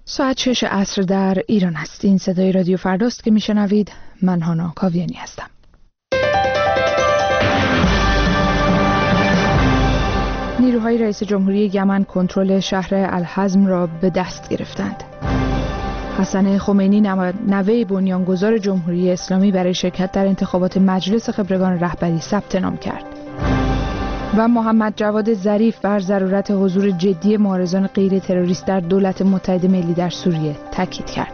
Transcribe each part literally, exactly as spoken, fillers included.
ساعت شش عصر در ایران است. این صدای رادیو فرداست که میشنوید. من هانا کاویانی هستم. نیروهای رئیس جمهوری یمن کنترل شهر الحزم را به دست گرفتند. حسن خمینی نوه بنیانگذار جمهوری اسلامی برای شرکت در انتخابات مجلس خبرگان رهبری ثبت نام کرد. و محمد جواد ظریف بر ضرورت حضور جدی معارضان غیر تروریست در دولت متحد ملی در سوریه تاکید کرد.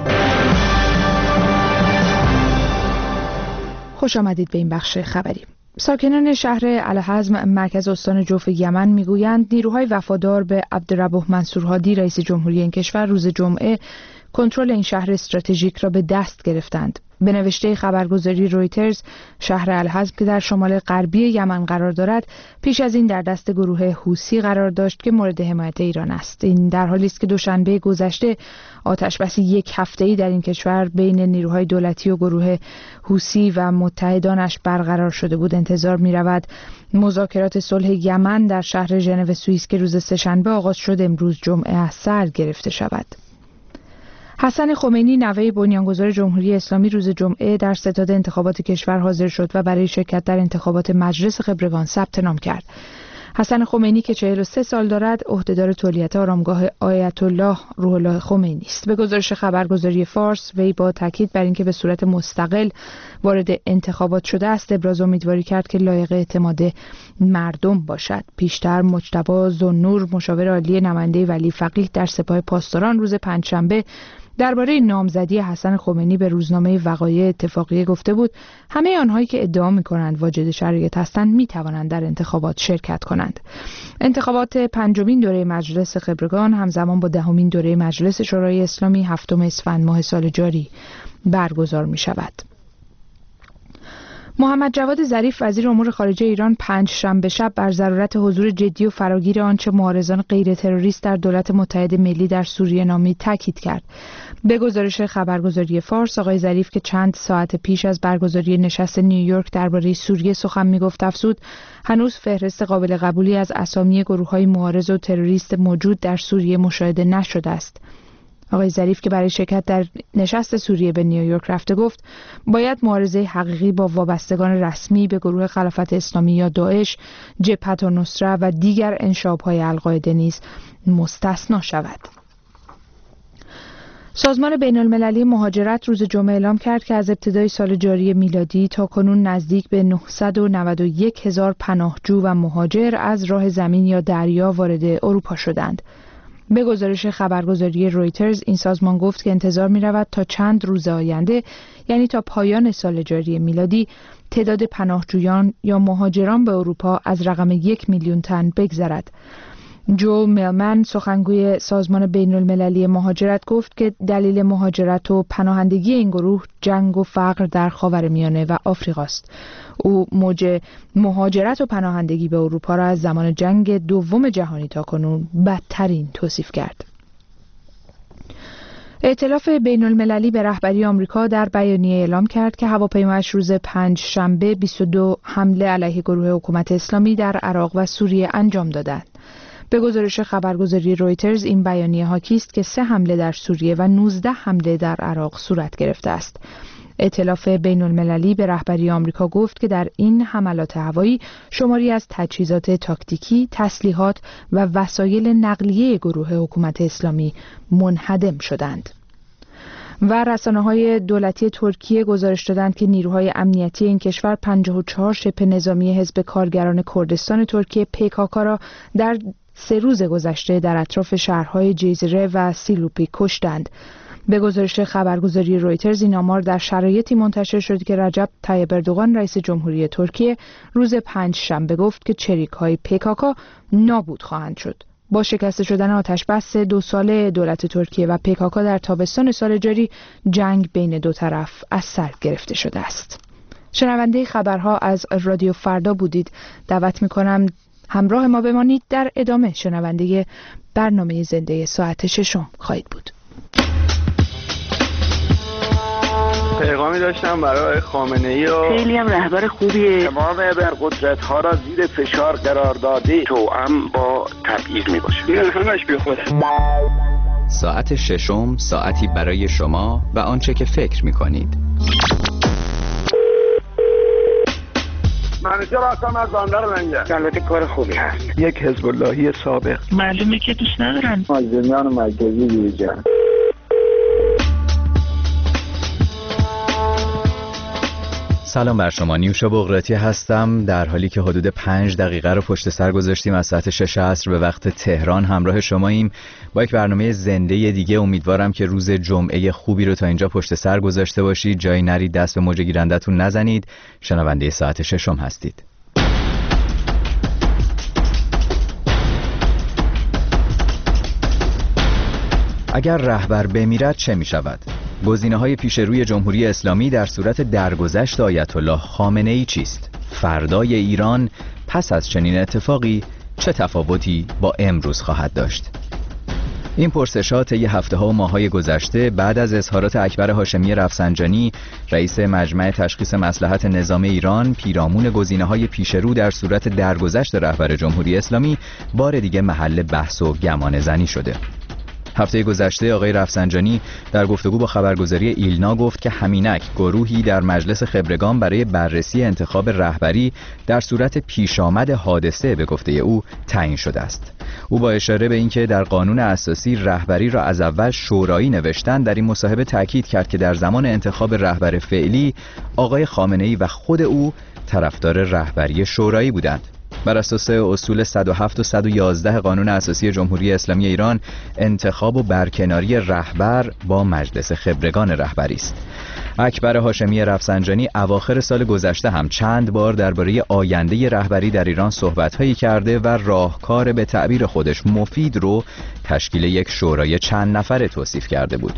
خوش آمدید به این بخش خبری. ساکنان شهر الحزم مرکز استان جوف یمن میگویند نیروهای وفادار به عبدالربه منصور هادی رئیس جمهوری این کشور روز جمعه کنترل این شهر استراتژیک را به دست گرفتند. به نوشته خبرگزاری رویترز، شهر الحزم که در شمال غربی یمن قرار دارد، پیش از این در دست گروه حوثی قرار داشت که مورد حمایت ایران است. این در حالی است که دوشنبه گذشته آتشبس یک هفته‌ای در این کشور بین نیروهای دولتی و گروه حوثی و متحدانش برقرار شده بود. انتظار می‌رود مذاکرات صلح یمن در شهر ژنو سوئیس که روز سه‌شنبه آغاز شد امروز جمعه از سر گرفته شود. حسن خمینی نوه بنیانگذار جمهوری اسلامی روز جمعه در ستاد انتخابات کشور حاضر شد و برای شرکت در انتخابات مجلس خبرگان ثبت نام کرد. حسن خمینی که چهل و سه سال دارد عهدهدار تولیت آرامگاه آیت الله روح الله خمینی است. به گزارش خبرگزاری فارس، وی با تاکید بر اینکه به صورت مستقل وارد انتخابات شده است ابراز امیدواری کرد که لایق اعتماد مردم باشد. پیشتر مجتبی ذوالنور مشاور عالی نماینده ولی فقیه در سپاه پاسداران روز پنجشنبه درباره نامزدی حسن خمینی به روزنامه وقایع اتفاقیه گفته بود همه آنهایی که ادعا می‌کنند واجد شرایط هستند می‌توانند در انتخابات شرکت کنند. انتخابات پنجمین دوره مجلس خبرگان همزمان با دهمین دوره مجلس شورای اسلامی هفتم اسفند ماه سال جاری برگزار می‌شود. محمد جواد ظریف وزیر امور خارجه ایران پنج شنبه شب بر ضرورت حضور جدی و فراگیر آنچه معارضان غیر تروریست در دولت متحد ملی در سوریه نامید تاکید کرد. به گزارش خبرگزاری فارس، آقای ظریف که چند ساعت پیش از برگزاری نشست نیویورک درباره سوریه سخن میگفت افزود هنوز فهرست قابل قبولی از اسامی گروه‌های معارض و تروریست موجود در سوریه مشاهده نشده است. آقای ظریف که برای شرکت در نشست سوریه به نیویورک رفته گفت باید معارضه حقیقی با وابستگان رسمی به گروه خلافت اسلامی یا داعش، جبهت النصره و دیگر انشاب‌های القاعده نیز مستثنا شود. سازمان بین‌المللی مهاجرت روز جمعه اعلام کرد که از ابتدای سال جاری میلادی تا کنون نزدیک به نهصد و نود و یک هزار پناهجو و مهاجر از راه زمین یا دریا وارد اروپا شدند. به گزارش خبرگزاری رویترز، این سازمان گفت که انتظار می رود تا چند روز آینده، یعنی تا پایان سال جاری میلادی، تعداد پناهجویان یا مهاجران به اروپا از رقم یک میلیون تن بگذرد. جو میلمن سخنگوی سازمان بین المللی مهاجرت گفت که دلیل مهاجرت و پناهندگی این گروه جنگ و فقر در خاورمیانه و آفریقا است. او موج مهاجرت و پناهندگی به اروپا را از زمان جنگ دوم جهانی تا کنون بدترین توصیف کرد. ائتلاف بین المللی به رهبری آمریکا در بیانیه اعلام کرد که هواپیمایش روز پنج شنبه بیست و دو حمله علیه گروه حکومت اسلامی در عراق و سوریه انجام دادند. به گزارش خبرگزاری رویترز، این بیانیه حاکی است که سه حمله در سوریه و نوزده حمله در عراق صورت گرفته است. ائتلاف بین المللی به رهبری آمریکا گفت که در این حملات هوایی شماری از تجهیزات تاکتیکی، تسلیحات و وسایل نقلیه گروه حکومت اسلامی منهدم شدند. و رسانه‌های دولتی ترکیه گزارش دادند که نیروهای امنیتی این کشور پنجاه و چهار شبه نظامی حزب کارگران کردستان ترکیه پی کی کی را در سه روز گذشته در اطراف شهرهای جیزره و سیلوپی کشتند. به گزارش خبرگزاری رویترز، این آمار در شرایطی منتشر شد که رجب طیب اردوغان رئیس جمهوری ترکیه روز پنج شنبه گفت که چریک‌های پی کی کی نابود خواهند شد. با شکست شدن آتشبس دو ساله دولت ترکیه و پی کی کی در تابستان سال جاری، جنگ بین دو طرف از سر گرفته شده است. شنونده خبرها از رادیو فردا بودید. دعوت می‌کنم همراه ما بمانید. در ادامه شنونده برنامه زنده ساعت ششم خواهید بود. پیغامی داشتم برای خامنه‌ای و خیلی هم رهبر خوبیه. تمام ابرقدرت‌ها را زیر فشار قرار داده، توأم با تبعیض می‌باشه. این همش بی خوده. ساعت ششم، ساعتی برای شما و آنچه که فکر می‌کنید. منیجر هستم از بندر لنگر. البته کار خوبی هست. یک حزب اللهی سابق. معلومه که دوست ندارن. مازدمیان مرکزی بیرجان. سلام بر شما، نیوشا بغراتی هستم. در حالی که حدود پنج دقیقه رو پشت سر گذاشتیم از ساعت شش عصر به وقت تهران همراه شماییم با یک برنامه زنده دیگه. امیدوارم که روز جمعه خوبی رو تا اینجا پشت سر گذاشته باشید، جایی نرید، دست به موج گیرندتون نزنید. شنونده ساعت ششم هستید. اگر رهبر بمیرد چه می شود؟ گزینه‌های پیش روی جمهوری اسلامی در صورت درگذشت آیت الله خامنه‌ای چیست؟ فردای ایران پس از چنین اتفاقی چه تفاوتی با امروز خواهد داشت؟ این پرسشات طی هفته‌ها و ماه‌های گذشته بعد از اظهارات اکبر هاشمی رفسنجانی، رئیس مجمع تشخیص مصلحت نظام ایران، پیرامون گزینه‌های پیشرو در صورت درگذشت رهبر جمهوری اسلامی، بار دیگه محل بحث و گمانه‌زنی شده. هفته گذشته آقای رفسنجانی در گفتگو با خبرگزاری ایلنا گفت که همینک گروهی در مجلس خبرگان برای بررسی انتخاب رهبری در صورت پیشامد حادثه به گفته او تعیین شده است. او با اشاره به اینکه در قانون اساسی رهبری را از اول شورایی نوشتن، در این مصاحبه تاکید کرد که در زمان انتخاب رهبر فعلی آقای خامنه‌ای و خود او طرفدار رهبری شورایی بودند. بر اساس اصول صد و هفت و صد و یازده قانون اساسی جمهوری اسلامی ایران، انتخاب و برکناری رهبر با مجلس خبرگان رهبری است. اکبر هاشمی رفسنجانی اواخر سال گذشته هم چند بار درباره آینده رهبری در ایران صحبت‌هایی کرده و راهکار به تعبیر خودش مفید رو تشکیل یک شورای چند نفره توصیف کرده بود.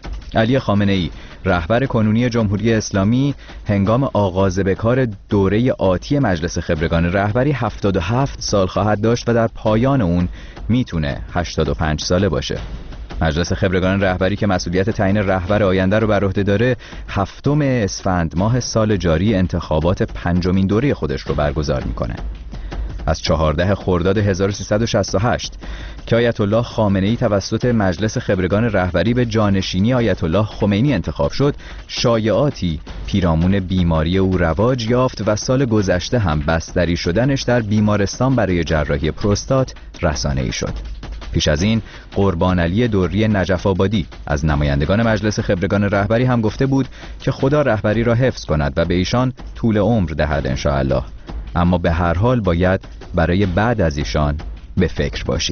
علی خامنه‌ای رهبر کنونی جمهوری اسلامی هنگام آغاز به کار دوره آتی مجلس خبرگان رهبری هفتاد و هفت سال خواهد داشت و در پایان اون میتونه هشتاد و پنج ساله باشه. مجلس خبرگان رهبری که مسئولیت تعیین رهبر آینده رو بر عهده داره، هفتم اسفند ماه سال جاری انتخابات پنجمین دوره خودش رو برگزار میکنه. از چهاردهم خرداد هزار و سیصد و شصت و هشت که آیت الله خامنه‌ای توسط مجلس خبرگان رهبری به جانشینی آیت الله خمینی انتخاب شد، شایعاتی پیرامون بیماری او رواج یافت و سال گذشته هم بستری شدنش در بیمارستان برای جراحی پروستات رسانه‌ای شد. پیش از این قربان علی دوری نجف آبادی از نمایندگان مجلس خبرگان رهبری هم گفته بود که خدا رهبری را حفظ کند و به ایشان طول عمر دهد انشاءالله، اما به هر حال باید برای بعد از ایشان به فکر باشیم.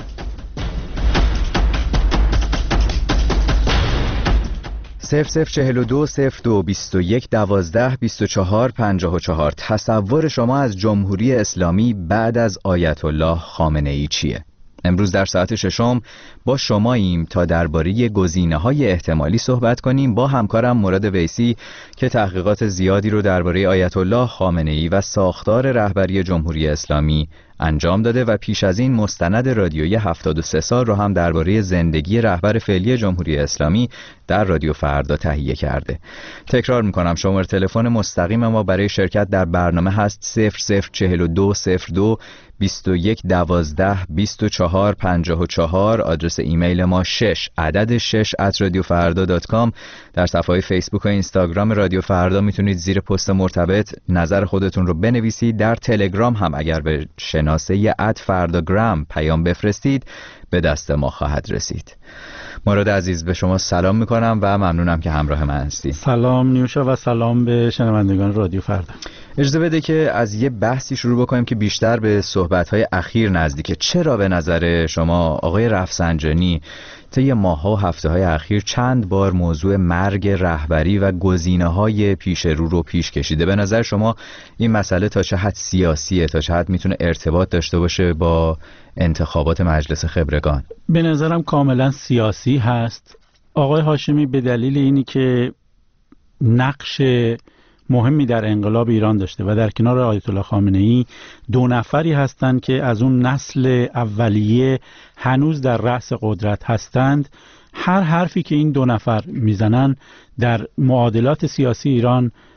صفر صفر چهل و دو صفر دو بیست و یک دوازده بیست و چهار پنجاه و چهار. تصور شما از جمهوری اسلامی بعد از آیت الله خامنه‌ای چیه؟ امروز در ساعت ششم با شماییم تا درباره گزینه‌های احتمالی صحبت کنیم با همکارم مراد ویسی که تحقیقات زیادی رو درباره آیت الله خامنه‌ای و ساختار رهبری جمهوری اسلامی انجام داده و پیش از این مستند رادیویی هفتاد و سه سال رو هم درباره زندگی رهبر فعلی جمهوری اسلامی در رادیو فردا تهیه کرده. تکرار میکنم شماره تلفن مستقیم ما برای شرکت در برنامه هست صفر صفر چهل و دو صفر دو بیست و یک دوازده بیست و چهار پنجاه و چهار. آدرس ایمیل ما شش عدد شش ات رادیو فردا دات کام. در صفحه فیسبوک و اینستاگرام رادیو فردا میتونید زیر پست مرتبط نظر خودتون رو بنویسید. در تلگرام هم اگر به شناسه ات فرداگرام پیام بفرستید به دست ما خواهد رسید. مراد عزیز به شما سلام میکنم و ممنونم که همراه من هستی. سلام نیوشا و سلام به شنوندگان رادیو فردا. اجازه بده که از یه بحثی شروع بکنیم که بیشتر به صحبت‌های اخیر نزدیکه. چرا به نظر شما آقای رفسنجانی طی ماه‌ها و هفته‌های اخیر چند بار موضوع مرگ رهبری و گزینه‌های پیش رو رو پیش کشیده؟ به نظر شما این مسئله تا چه حد سیاسیه، تا چه حد میتونه ارتباط داشته باشه با انتخابات مجلس خبرگان؟ به نظرم کاملا سیاسی هست. آقای هاشمی به دلیل اینی که نقش مهمی در انقلاب ایران داشته و در کنار آیت الله خامنه‌ای دو نفری هستند که از اون نسل اولیه هنوز در رأس قدرت هستند، هر حرفی که این دو نفر میزنن در معادلات سیاسی ایران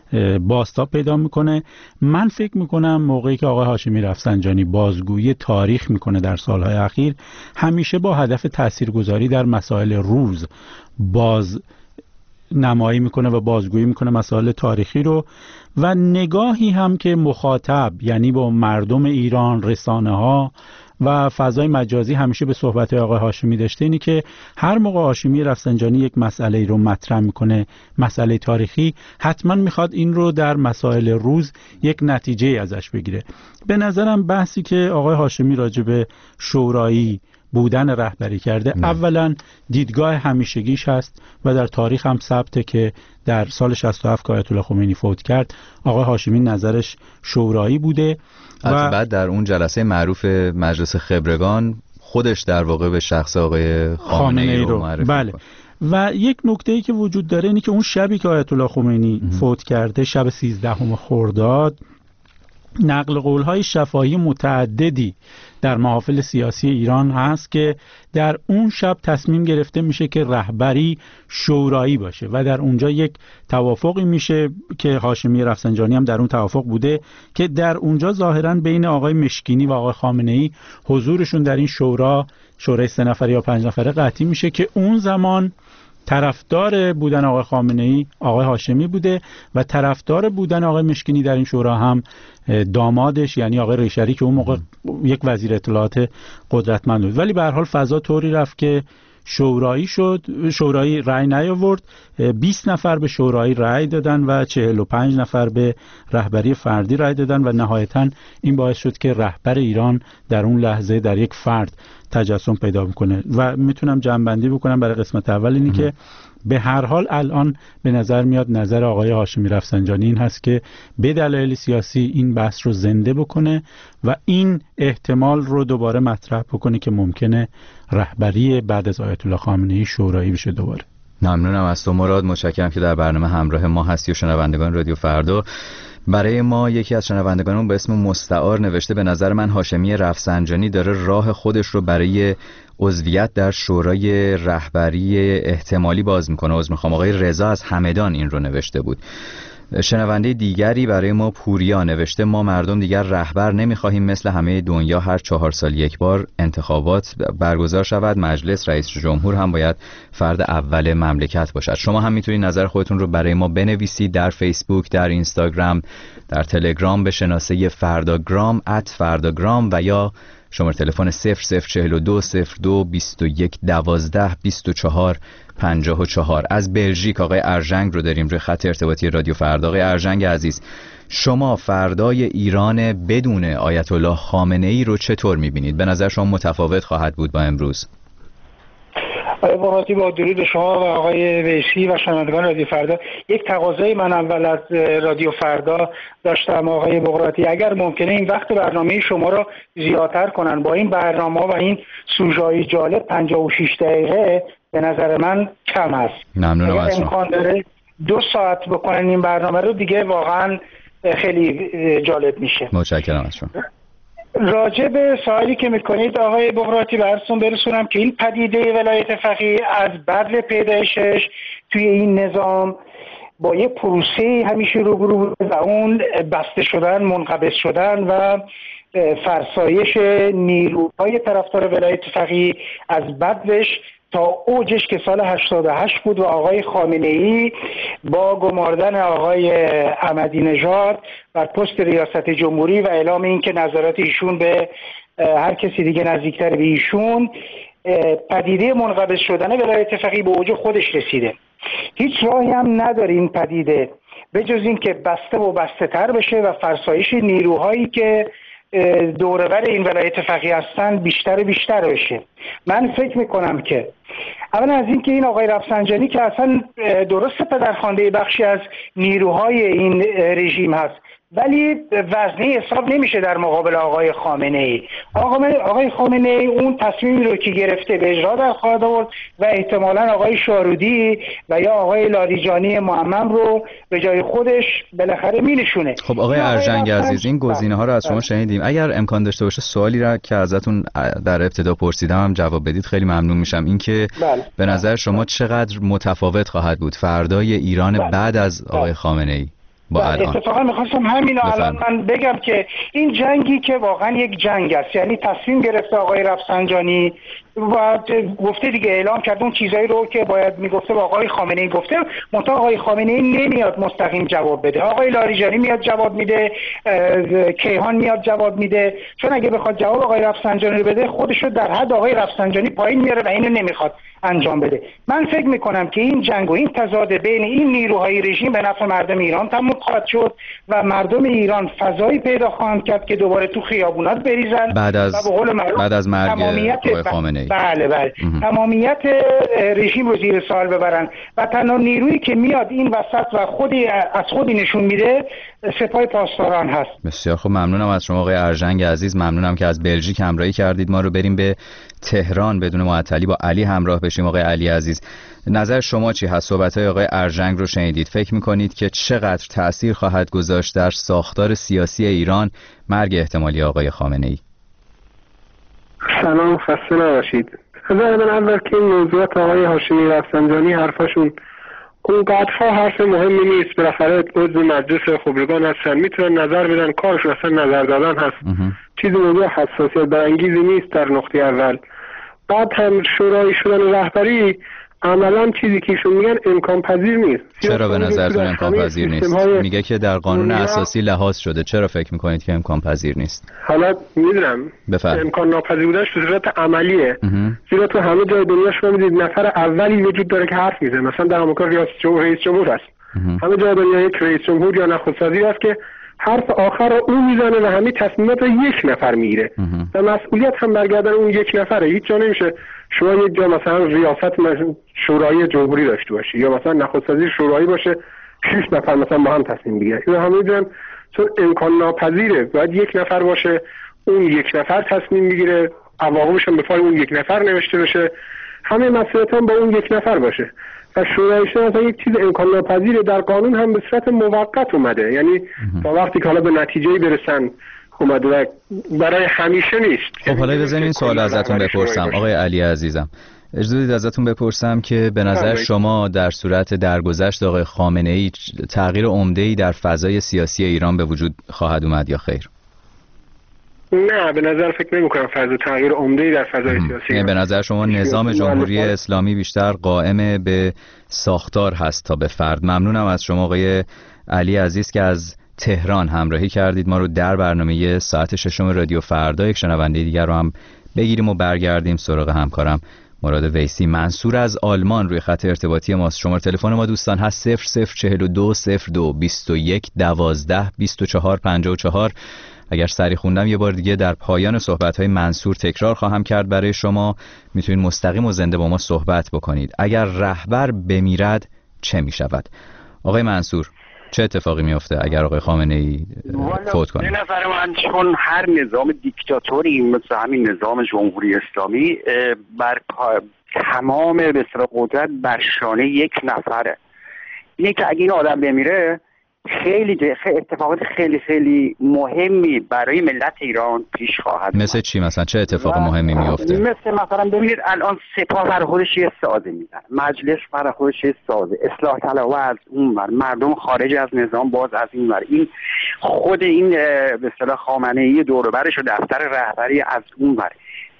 بازتاب پیدا میکنه. من فکر میکنم موقعی که آقای هاشمی رفسنجانی بازگویی تاریخ میکنه در سالهای اخیر، همیشه با هدف تاثیرگذاری در مسائل روز باز نمایی میکنه و بازگویی میکنه مسائل تاریخی رو، و نگاهی هم که مخاطب یعنی با مردم ایران، رسانه ها و فضای مجازی همیشه به صحبت آقای هاشمی داشته، اینی که هر موقع هاشمی رفسنجانی یک مسئله رو مطرح میکنه، مسئله تاریخی، حتما میخواد این رو در مسائل روز یک نتیجه ازش بگیره. به نظرم بحثی که آقای هاشمی راجع به شورایی بودن رهبری کرده نه. اولا دیدگاه همیشگیش هست و در تاریخ هم ثبته که در سال شصت و هفت که آیت الله خمینی فوت کرد، آقای هاشمی نظرش شورایی بوده و بعد در اون جلسه معروف مجلس خبرگان خودش در واقع به شخص آقای خامنه ای رو معرفی بله. و یک نکته‌ای که وجود داره اینه که اون شبی که آیت الله خمینی فوت کرده، شب سیزدهم خرداد، نقل قول‌های شفاهی متعددی در محافل سیاسی ایران هست که در اون شب تصمیم گرفته میشه که رهبری شورایی باشه و در اونجا یک توافقی میشه که هاشمی رفسنجانی هم در اون توافق بوده که در اونجا ظاهراً بین آقای مشکینی و آقای خامنه‌ای حضورشون در این شورا، شورای سه نفره یا پنج نفره قطعی میشه که اون زمان طرفدار بودن آقای خامنه‌ای آقای هاشمی بوده و طرفدار بودن آقای مشکینی در این شورا هم دامادش یعنی آقای ریشری که اون موقع یک وزیر اطلاعات قدرتمند بود. ولی به هر حال فضا طوری رفت که شورایی شد، شورایی رأی نیاورد، بیست نفر به شورایی رأی دادن و چهل و پنج نفر به رهبری فردی رأی دادن و نهایتاً این باعث شد که رهبر ایران در اون لحظه در یک فرد تجسم پیدا میکنه. و میتونم جمع‌بندی بکنم برای قسمت اول اینی که به هر حال الان به نظر میاد نظر آقای هاشمی رفسنجانی این هست که به دلایل سیاسی این بحث رو زنده بکنه و این احتمال رو دوباره مطرح بکنه که ممکنه رهبری بعد از آیت الله خامنه‌ای شورایی بشه دوباره. ممنونم از تو مراد، متشکرم که در برنامه همراه ما هستی و شنوندگان رادیو فردا. برای ما یکی از شنوندگانمون به اسم مستعار نوشته به نظر من هاشمی رفسنجانی داره راه خودش رو برای عضویت در شورای رهبری احتمالی باز میکنه. عذر میخوام، آقای رضا از همدان این رو نوشته بود. شنونده دیگری برای ما پوریا نوشته ما مردم دیگر رهبر نمیخواهیم، مثل همه دنیا هر چهار سال یک بار انتخابات برگزار شود، مجلس رئیس جمهور هم باید فرد اول مملکت باشد. شما هم میتونید نظر خودتون رو برای ما بنویسید در فیسبوک، در اینستاگرام، در تلگرام به شناسه فرداگرام ات فرداگرام و یا شماره تلفن صفر صفر چهل و دو صفر دو بیست و یک دوازده بیست و چهار پنجاه و چهار. از بلژیک آقای ارژنگ رو داریم روی خط ارتباطی رادیو فردا. آقای ارژنگ عزیز، شما فردای ایران بدون آیت الله خامنه ای رو چطور میبینید؟ به نظر شما متفاوت خواهد بود با امروز؟ آقای بغراتی، با درود شما و آقای ویسی و شنوندگان رادیو فردا، یک تقاضای من اول از رادیو فردا داشتم آقای بغراتی، اگر ممکنه این وقت برنامه شما رو زیادتر کنن. با این برنامه و این سوژه‌های جالب پنجاه و شش دقیقه به نظر من کم است. ممنونم اگر از شما. امکان داره دو ساعت بکنن این برنامه رو دیگه واقعا خیلی جالب میشه. متشکرم از شما. راجع به سوالی که میکنید آقای بغراتی براتون برسونم که این پدیده ولایت فقیه از بدو پیدایشش توی این نظام با یه پروسه همیشه روبرو بود و اون بسته شدن، منقبض شدن و فرسایش نیروهای طرفدار ولایت فقیه از بدوش تا اوجش که سال هشتاد و هشت بود و آقای خامنه‌ای با گماردن آقای احمدی نژاد بر پست ریاست جمهوری و اعلام این که نظرات ایشون به هر کسی دیگه نزدیکتر به ایشون، پدیده منقبض شدن ولایت فقیه به اوج خودش رسیده. هیچ راهی هم نداره این پدیده به جز این که بسته و بسته تر بشه و فرسایش نیروهایی که دوربر این ولایت فقیه هستن بیشتر و بیشتر بشه. من فکر میکنم که اولا از این که این آقای رفسنجانی که اصلا درست پدرخوانده بخشی از نیروهای این رژیم هست ولی وزنی حساب نمیشه در مقابل آقای خامنه ای. آقای خامنه ای اون تصمیمی رو که گرفته به اجرا در خواهد آورد و احتمالاً آقای شارودی و یا آقای لاریجانی معمم رو به جای خودش بالاخره مینشونه. خب آقای ارژنگ عزیز، این گزینه ها رو از شما شنیدیم. اگر امکان داشته باشه سوالی را که ازتون در ابتدا پرسیدم هم جواب بدید خیلی ممنون میشم. این که بله. به نظر شما چقدر متفاوت خواهد بود فردای ایران بله. بعد از آقای خامنه ای؟ با الان. اتفاقا میخواستم همین الان من بگم که این جنگی که واقعا یک جنگ است، یعنی تصمیم گرفته آقای رفسنجانی و گفته دیگه، اعلام کرد اون چیزایی رو که باید میگفته با آقای خامنه ای گفته، منتها آقای خامنه ای نمیاد مستقیم جواب بده. آقای لاریجانی میاد جواب میده، کیهان میاد جواب میده، چون اگه بخواد جواب آقای رفسنجانی رو بده خودش رو در حد آقای رفسنجانی پایین میاره و اینو نمیخواد انجام بده. من فکر میکنم که این جنگ و این تضاد بین این نیروهای رژیم به نفع مردم ایران تموم خواهد شد و مردم ایران فضایی پیدا خواهند کرد که دوباره تو خیابونات بریزن بعد از بعد از مرگ آقای خامنه ای. بله بله تمامیت رژیم رو زیر سوال ببرن و تنها نیرویی که میاد این وسط و خودی از خودی نشون میده سپاه پاسداران هست. بسیار خوب، ممنونم از شما آقای ارژنگ عزیز، ممنونم که از بلژیک همراهی کردید. ما رو بریم به تهران بدون معطلی با علی همراه بشیم. آقای علی عزیز، نظر شما چی هست؟ صحبت‌های آقای ارژنگ رو شنیدید، فکر می‌کنید که چقدر تأثیر خواهد گذاشت در ساختار سیاسی ایران مرگ احتمالی آقای خامنه‌ای؟ سلام، خسته نباشید. نظر من اول که این موضوعات آقای هاشمی رفسنجانی حرفاشون اونقدرها حرف مهمی نیست، بالاخره عضو مجلس خبرگان هستن، میتونن نظر بدن، کارشون اصلا نظر دادن هست، چیزی موضوع حساسیت برانگیزی نیست در نقطه اول. بعد هم شورای شدن رهبری عملا چیزی که ایشون میگن امکان پذیر نیست. چرا به نظرتون امکان پذیر نیست؟ میگه که در قانون اساسی لحاظ شده، چرا فکر میکنید که امکان پذیر نیست؟ حالا میدونم امکان ناپذیر بودنش به صورت عملیه، زیرا تو همه جای دنیا شما میدید نفر اولی وجود داره که حرف میزنه، مثلا در آمریکا رئیس جمهور رئیس جمهور هست، همه جای دنیا یک رئیس جمهور یا نخست وزیر هست که حرف آخر رو اون میزنه و همه تصمیمات رو یک نفر میگیره و مسئولیت هم برگردن اون یک نفره. هیچ جا نمیشه شما یک جا مثلا ریاست شورای جمهوری داشته باشی یا مثلا نخست وزیر شورایی باشه شش نفر مثلا با هم تصمیم بگیرن، اینو همه میدونن، چون امکان ناپذیره. باید یک نفر باشه، اون یک نفر تصمیم بگیره، عواقبش هم به پای اون یک نفر نوشته بشه، همه مسئولیت هم با اون یک نفر باشه و شورای شدن مثلا یک چیز امکان ناپذیره. در قانون هم به صورت موقت اومده، یعنی تا وقتی که حالا به نتیجه‌ای برسن اومده و برای همیشه نیست. خب حالا بزنین این سوال ازتون بپرسم آقای علی عزیزم، اجازه بدید ازتون بپرسم که به نظر شما در صورت درگذشت آقای خامنه‌ای تغییر عمده‌ای در فضای سیاسی ایران به وجود خواهد اومد یا خیر؟ نه، به نظر فکر نمی‌کنم فضا تغییر عمده‌ای در فضای سیاسی. یعنی به نظر شما نظام جمهوری اسلامی بیشتر قائم به ساختار هست تا به فرد. ممنونم از شما آقای علی عزیز که از تهران همراهی کردید. ما رو در برنامه ساعت ششم رادیو فردا یک شنونده دیگر رو هم بگیریم و برگردیم سراغ همکارم مراد ویسی. منصور از آلمان روی خط ارتباطی ماست. شماره تلفن ما دوستان هست صفر صفر چهل و دو صفر دو بیست و یک دوازده بیست و چهار پنجاه و چهار. اگر سری خوندم یه بار دیگه در پایان صحبت‌های منصور تکرار خواهم کرد برای شما. میتونید مستقیم و زنده با ما صحبت بکنید. اگر رهبر بمیرد چه میشود؟ آقای منصور، چه اتفاقی میفته اگر آقای خامنه‌ای فوت کنه؟ به نظر من چون هر نظام دیکتاتوری مثل همین نظام جمهوری اسلامی بر تمام به اصطلاح قدرت بر شانه یک نفره. اینه که اگه این آدم بمیره خیلی اتفاقات خیلی خیلی مهمی برای ملت ایران پیش خواهد. مثل چی مثلا؟ چه اتفاق مهمی میفته؟ مثل مثلا ببینید الان سپاه برای خودش یه سازه میزنه، مجلس برای خودش یه سازه، اصلاح طلبها از اون ور، مردم خارج از نظام باز از این ور، این خود این به اصطلاح خامنه‌ای دور و برش و دفتر رهبری از اون ور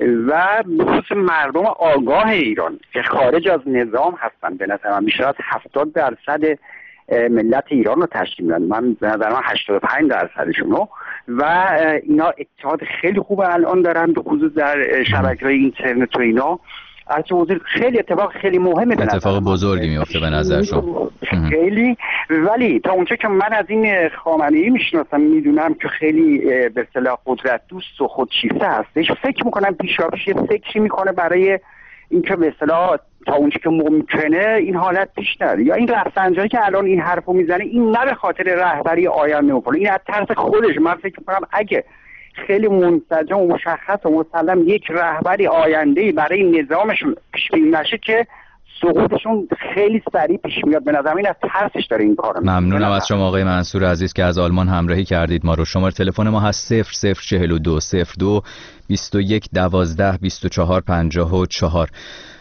و بخصوص مردم آگاه ایران که خارج از نظام هستن. به نظر من بیشتر از هفتاد درصد ملت ایران رو تشکیل میدن، من به نظر من هشتاد و پنج درصدشون رو، و اینا اتحاد خیلی خوب الان دارن به خصوص در شبکه‌های اینترنت و اینا. البته خیلی اتفاق خیلی مهمه، به اتفاق بزرگی میفته به نظر شما خیلی. ولی تا اونجا که من از این خامنه‌ای میشناسم میدونم که خیلی به اصطلاح قدرت دوست و خودشیفته هستش. فکر میکنم پیشاپیش فکری میکنه برای اینکه به اصطلاح تا اونجا که ممکنه این حالت پیش نره. یا این رفسنجانی که الان این حرفو میزنه این نه به خاطر رهبری آینده میکنه، این از ترس خودش. من فکر میکنم اگه خیلی منسجم و مشخص و مسلم یک رهبری آینده‌ای برای نظامشون پیش بینی نشه که سقوطشون خیلی سریع پیش میاد. به نظر من از ترسش داره این کارو. ممنونم از شما آقای منصور عزیز که از آلمان همراهی کردید ما رو. شماره تلفن ما هست صفر صفر چهل و دو صفر دو بیست و یک دوازده بیست و چهار پنجاه و چهار.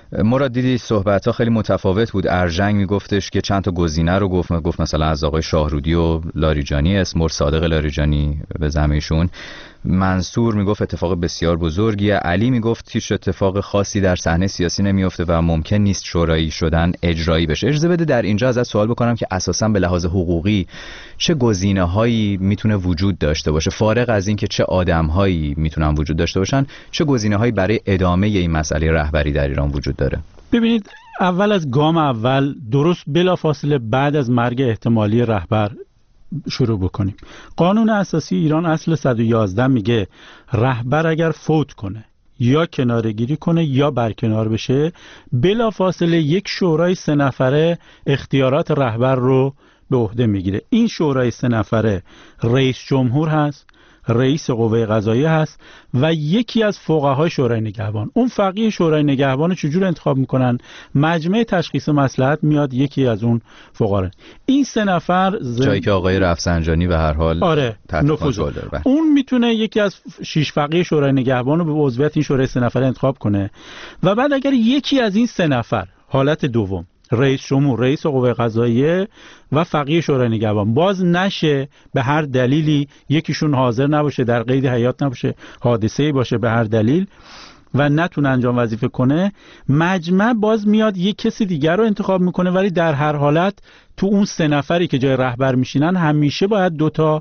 مراد دیدی صحبت‌ها خیلی متفاوت بود. ارژنگ میگفتش که چند تا گزینه رو گفت، گفت مثلا از آقای شاهرودی و لاریجانی اسم صادق لاریجانی به زعمشون. منصور میگفت اتفاق بسیار بزرگیه. علی میگفت هیچ اتفاق خاصی در صحنه سیاسی نمیفته و ممکن نیست شورایی شدن اجرایی بشه. اجازه بده در اینجا ازت سوال بکنم که اساساً به لحاظ حقوقی چه گزینه‌هایی میتونه وجود داشته باشه، فارغ از اینکه چه آدم‌هایی میتونن وجود داشته باشن، چه گزینه‌هایی برای ادامه این مسئله رهبری در ایران وجود داره؟ ببینید، اول از گام اول درست بلافاصله بعد از مرگ احتمالی رهبر شروع بکنیم. قانون اساسی ایران اصل صد و یازده میگه رهبر اگر فوت کنه یا کناره‌گیری کنه یا برکنار بشه، بلافاصله یک شورای سه نفره اختیارات رهبر رو به عهده میگیره. این شورای سه نفره رئیس جمهور هست، رئیس قوه قضاییه هست و یکی از فقهای شورای نگهبان. اون فقیه شورای نگهبان رو چجور انتخاب میکنن؟ مجمع تشخیص مصلحت میاد یکی از اون فقها. این سه نفر زم... جایی که آقای رفسنجانی به هر حال آره نفوذ داره، اون میتونه یکی از شش فقیه شورای نگهبان رو به عضویت این شورای سه نفره انتخاب کنه و بعد اگر یکی از این سه نفر، حالت دوم رئیس جمهور، رئیس قوه قضاییه و فقیه شورای نگهبان، باز نشه به هر دلیلی یکیشون حاضر نباشه، در قید حیات نباشه، حادثه‌ای باشه به هر دلیل و نتونه انجام وظیفه کنه، مجمع باز میاد یک کسی دیگر رو انتخاب میکنه، ولی در هر حالت تو اون سه نفری که جای رهبر میشینن همیشه باید دوتا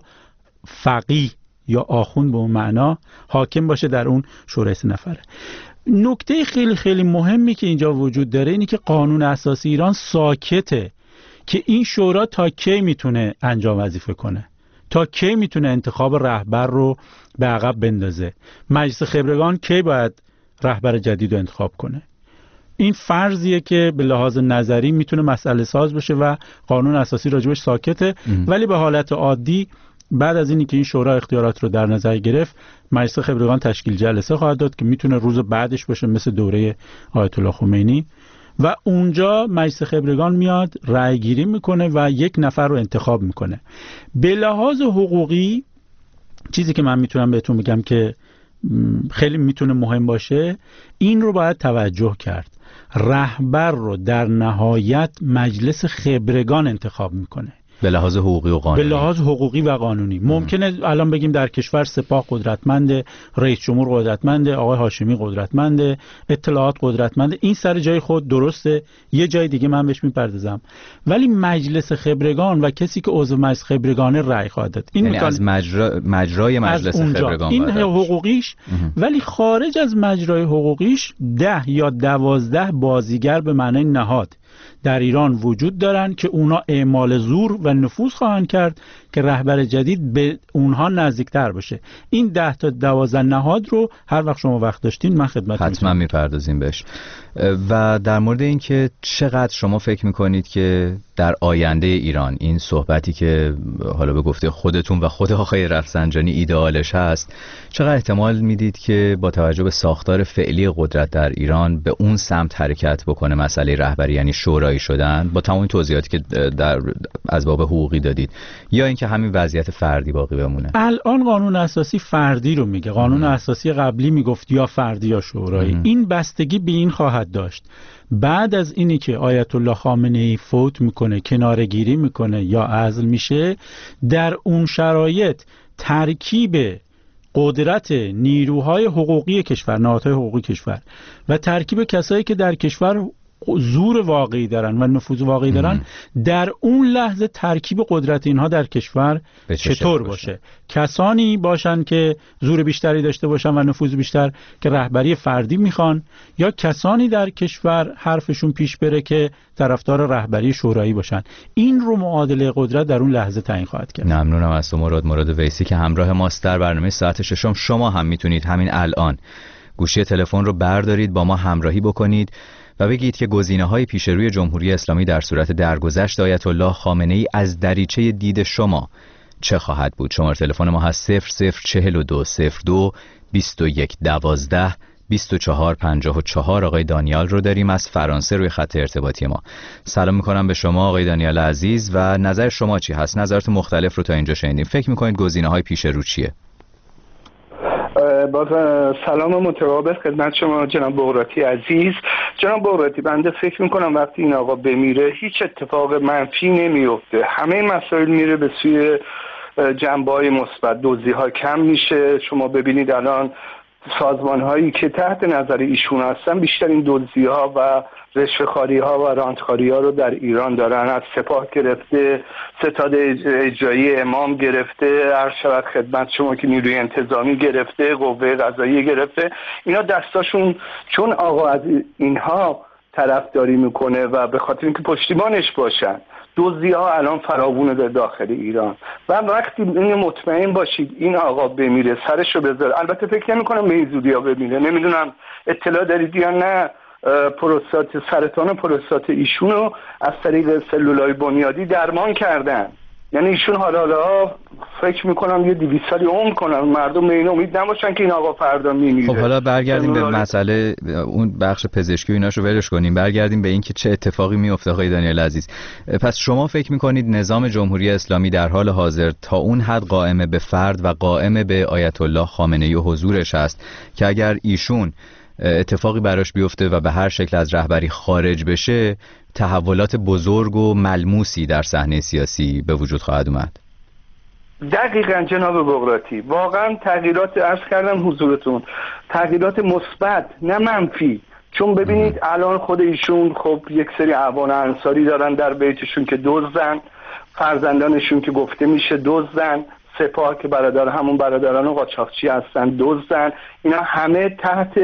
فقیه یا آخوند به اون معنا حاکم باشه در اون شورای سه نفره. نکته خیلی خیلی مهمی که اینجا وجود داره اینی که قانون اساسی ایران ساکته که این شورا تا کی میتونه انجام وظیفه کنه، تا کی میتونه انتخاب رهبر رو به عقب بندازه، مجلس خبرگان کی باید رهبر جدید رو انتخاب کنه. این فرضیه که به لحاظ نظری میتونه مسئله ساز بشه و قانون اساسی راجبش ساکته. ام. ولی به حالت عادی بعد از اینی که این شورا اختیارات رو در نظر گرفت، مجلس خبرگان تشکیل جلسه خواهد داد که میتونه روز بعدش باشه مثل دوره آیت الله خمینی و اونجا مجلس خبرگان میاد رأی گیری میکنه و یک نفر رو انتخاب میکنه. به لحاظ حقوقی چیزی که من میتونم بهتون بگم که خیلی میتونه مهم باشه، این رو باید توجه کرد، رهبر رو در نهایت مجلس خبرگان انتخاب میکنه. به لحاظ حقوقی و قانونی. به لحاظ حقوقی و قانونی. ممکنه الان بگیم در کشور سپاه قدرتمنده، رئیس جمهور قدرتمنده، آقای هاشمی قدرتمنده، اطلاعات قدرتمنده، این سر جای خود درسته، یه جای دیگه من بهش میپردازم، ولی مجلس خبرگان و کسی که عضو مجلس خبرگانه رأی خواهد داد، این یعنی از مجرا... مجرای مجلس خبرگان این حقوقیش. ولی خارج از مجرای حقوقیش ده یا دوازده بازیگر به معنای نهاد در ایران وجود دارن که اونا اعمال زور و نفوذ خواهند کرد که رهبر جدید به اونها نزدیکتر باشه. این ده تا دوازده نهاد رو هر وقت شما وقت داشتین من خدمتتون حتما میپردازیم بهش. و در مورد این که چقدر شما فکر میکنید که در آینده ایران این صحبتی که حالا به گفته خودتون و خود آقای رفسنجانی ایدئالش هست، چقدر احتمال میدید که با توجه به ساختار فعلی قدرت در ایران به اون سمت حرکت بکنه مسئله رهبری، یعنی شورایی شدن، با تمام توضیحاتی که در از باب حقوقی دادید، یا اینکه همین وضعیت فردی باقی بمونه؟ الان قانون اساسی فردی رو میگه. قانون ام. اساسی قبلی میگفت یا فردی یا شورایی. ام. این بستگی به این خواهد داشت بعد از اینی که آیت الله خامنه ای فوت میکنه، کناره‌گیری میکنه یا عزل میشه، در اون شرایط ترکیب قدرت نیروهای حقوقی کشور، نهادهای حقوقی کشور و ترکیب کسایی که در کشور زور واقعی دارن و نفوذ واقعی دارن ام. در اون لحظه ترکیب قدرت اینها در کشور چطور باشه. باشه کسانی باشن که زور بیشتری داشته باشن و نفوذ بیشتر که رهبری فردی میخوان، یا کسانی در کشور حرفشون پیش بره که طرفدار رهبری شورایی باشن. این رو معادله قدرت در اون لحظه تعیین خواهد کرد. ممنونم از تو مراد مراد ویسی که همراه ماست در برنامه ساعت ششم. شما هم میتونید همین الان گوشی تلفن رو بردارید، با ما همراهی بکنید و بگید که گزینه‌های پیش روی جمهوری اسلامی در صورت درگذشت آیت الله خامنه ای از دریچه دید شما چه خواهد بود؟ شماره تلفن ما هست صفر صفر چهل و دو صفر دو بیست و یک دوازده بیست و چهار پنجاه و چهار. آقای دانیال رو داریم از فرانسه روی خط ارتباطی ما. سلام میکنم به شما آقای دانیال عزیز و نظر شما چی هست؟ نظرات مختلف رو تا اینجا شنیدیم. فکر میکنید گزینه‌های پیش رو چیه؟ باز سلام متقابل خدمت شما جناب بغراتی عزیز جناب بغراتی، بنده فکر میکنم وقتی این آقا بمیره هیچ اتفاق منفی نمیفته، همه مسائل میره به سوی جنبه‌های مثبت، دزدی‌ها کم میشه. شما ببینید الان سازمان هایی که تحت نظر ایشون هستن بیشترین دزدی‌ها و رشوه‌خواری ها و رانتخواری ها رو در ایران دارن، از سپاه گرفته، ستاد اجرایی امام گرفته، هر شود خدمت شما که نیروی انتظامی گرفته، قوه قضاییه گرفته، اینا دستاشون چون آقا از اینها طرفداری میکنه و به خاطر اینکه پشتیبانش باشن، دزدی‌ها الان فراوونه در داخل ایران. و وقتی این مطمئن باشید این آقا بمیره سرشو بذاره، البته فکر نمی‌کنم به این زودی‌ها بمیره، نمیدونم اطلاع دارید یا نه، پروستات سرطان پروستات ایشونو از طریق سلولای بنیادی درمان کردن، یعنی ایشون حالا حالا فکر میکنم یه دویست سالی عمر کنن، مردم به این امید نباشن که این آقا فردا میمیره. خب حالا برگردیم به مسئله اون بخش پزشکی و ایناشو ولش کنیم، برگردیم به اینکه چه اتفاقی میفته. آقای دانیال عزیز، پس شما فکر میکنید نظام جمهوری اسلامی در حال حاضر تا اون حد قائم به فرد و قائم به آیت الله خامنه‌ای و حضورش هست که اگر ایشون اتفاقی براش بیفته و به هر شکل از رهبری خارج بشه، تحولات بزرگ و ملموسی در صحنه سیاسی به وجود خواهد اومد؟ دقیقاً جناب بغراتی، واقعا تغییرات عرض کردم حضورتون، تغییرات مثبت نه منفی. چون ببینید الان خود ایشون خب یک سری اعوان انصاری دارن در بیتشون که دزدن، فرزندانشون که گفته میشه دزدن، سپاه که برادر همون برادران قاچاقچی هستن دزدن، اینا همه تحت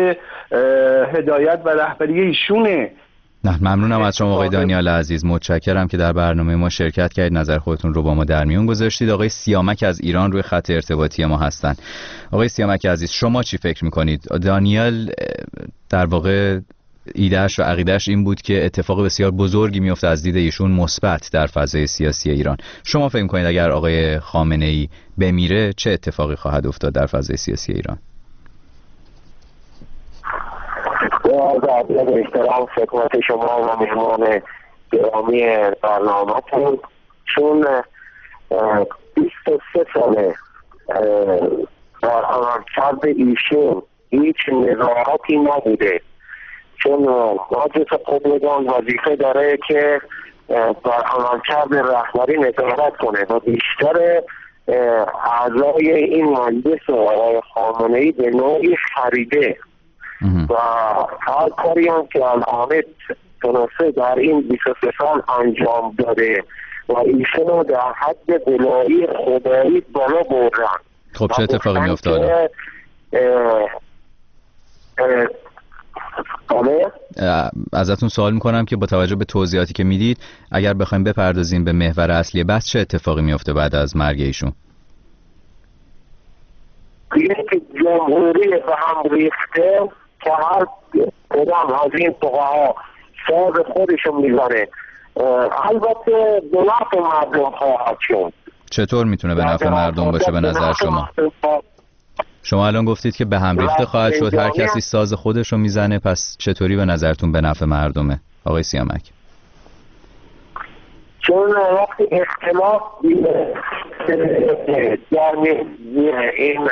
هدایت و رهبری ایشونه. نه ممنونم از شما آقای دانیال عزیز، متشکرم که در برنامه ما شرکت کردید، نظر خودتون رو با ما در میون گذاشتید. آقای سیامک از ایران روی خط ارتباطی ما هستن. آقای سیامک عزیز، شما چی فکر میکنید؟ دانیال در واقع ایدهش و عقیدهش این بود که اتفاق بسیار بزرگی میفته از دید ایشون مثبت در فضای سیاسی ایران. شما فکر میکنید اگر آقای خامنه‌ای بمیره چه اتفاقی خواهد افتاد در فضای سیاسی ایران؟ با احترام خدمت شما و مهمان گرامی برنامه‌تون، چون بیست و سه ساله در عملکرد ایشون هیچ نظارتی نبوده، چون مجلس قدرتان وظیفه داره که در عملکرد رهبری نظارت کنه و بیشتر اعضای این مجلس و آقای خامنه‌ای به نوعی خریده و هر کاری هم که الان تونسته در این بیست و سه سال انجام داده و ایشون رو در حد بلایی خدایی بالا بردن. خب چه اتفاقی می افتاده؟ ازتون سوال میکنم که با توجه به توضیحاتی که میدید اگر بخوایم بپردازیم به محور اصلی بحث، چه اتفاقی میفته بعد از مرگ ایشون؟ اینه که جمهوری به هم ریخته که هر کدام از این فقها ساز خودشون میزنه، البته به نفع مردم خواهد شد. چطور میتونه به نفع مردم باشه به نظر شما؟ شما الان گفتید که به هم ریخته خواهد شد، هر کسی ساز خودشو میزنه، پس چطوری به نظرتون به نفع مردمه آقای سیامک؟ چون وقتی اختلاف در این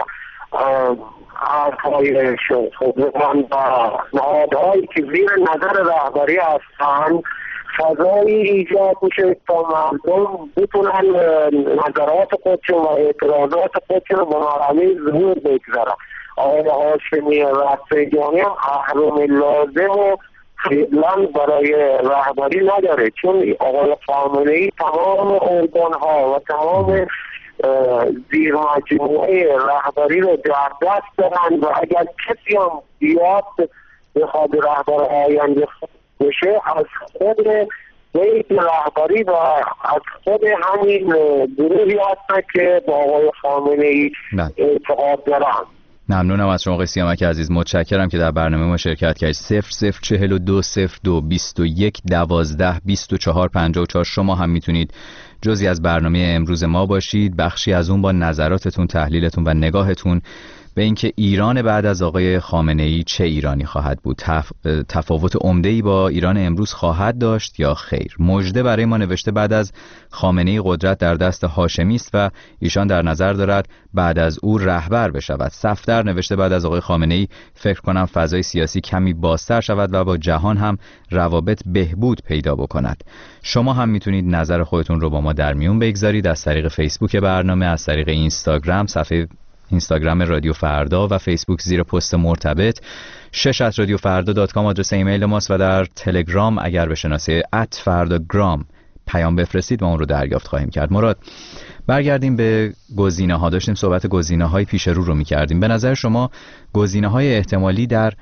حرفای شد خودمان و نهادهایی که زیر نظر رهبری هستن، فضایی ایجاد میشه تا مردم بتونن نظرات خودشون و اعتراضات خودشون به مرحله ظهور بگذارن. آقای هاشمی رفسنجانی هم اهرم لازم و فعلا برای رهبری نداره، چون آقای خامنه‌ای تمام ارگان ها و تمام زیر مجموعه رهبری رو در دست دارن و اگر کسی هم بیاد بخواد رهبر آینده بشه، از خود بیت رهبری و از خود همین گروهی هستن که با آقای خامنه‌ای اعتقاد دارن. ممنونم از شما آقای سیامک عزیز، متشکرم که در برنامه ما شرکت کردید. صفر صفر چهل و دو صفر دو بیست و یک دوازده بیست و چهار پنجاه و چهار شما هم میتونید جزئی از برنامه امروز ما باشید، بخشی از اون با نظراتتون، تحلیلتون و نگاهتون به به اینکه ایران بعد از آقای خامنه‌ای چه ایرانی خواهد بود، تف... تفاوت عمده‌ای با ایران امروز خواهد داشت یا خیر. مژده برای ما نوشته بعد از خامنه‌ای قدرت در دست هاشمی است و ایشان در نظر دارد بعد از او رهبر بشود. صفدر نوشته بعد از آقای خامنه‌ای فکر کنم فضای سیاسی کمی بازتر شود و با جهان هم روابط بهبود پیدا بکند. شما هم میتونید نظر خودتون رو با ما در میون بگذارید از طریق فیسبوک برنامه، از طریق اینستاگرام، صفحه اینستاگرام رادیو فردا و فیسبوک زیر پست مرتبط. شش ات رادیو فردا دات کام آدرس ایمیل ماست و در تلگرام اگر به شناسه ات فرداگرام پیام بفرستید ما اون رو دریافت خواهیم کرد. مراد، برگردیم به گزینه ها. داشتیم صحبت گزینه های پیش رو رو می‌کردیم. به نظر شما گزینه های احتمالی در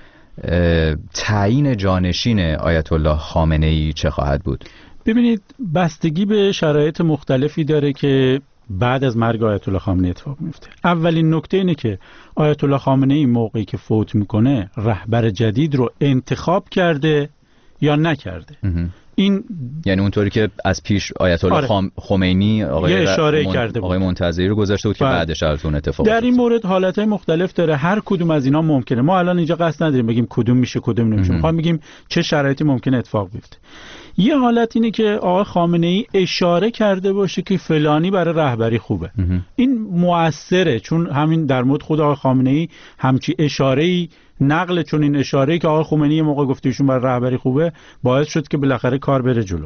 تعیین جانشین آیت الله خامنه‌ای چه خواهد بود؟ ببینید، بستگی به شرایط مختلفی داره که بعد از مرگ آیت الله خامنه‌ای اتفاق میفته. اولین نکته اینه که آیت الله خامنه‌ای موقعی که فوت میکنه رهبر جدید رو انتخاب کرده یا نکرده. این یعنی اونطوری که از پیش آیت الله آره. خمینی آقای اشاره من... کرده بود. آقای منتظری رو گذاشته بود که بعدش از اون اتفاق در این مورد حالتهای مختلف داره، هر کدوم از اینا ممکنه. ما الان اینجا قصد نداریم بگیم کدوم میشه کدوم نمیشه، میخوام بگیم چه شرایطی ممکنه اتفاق بیفته. یه حالت اینه که آقای خامنه‌ای اشاره کرده باشه که فلانی برای رهبری خوبه. این مؤثره، چون همین در مورد خود آقای خامنه‌ای همچی اشاره‌ای نقل چون این اشاره‌ای که آقای خمینی یه موقع گفته ایشون برای رهبری خوبه باعث شد که بالاخره کار بره جلو.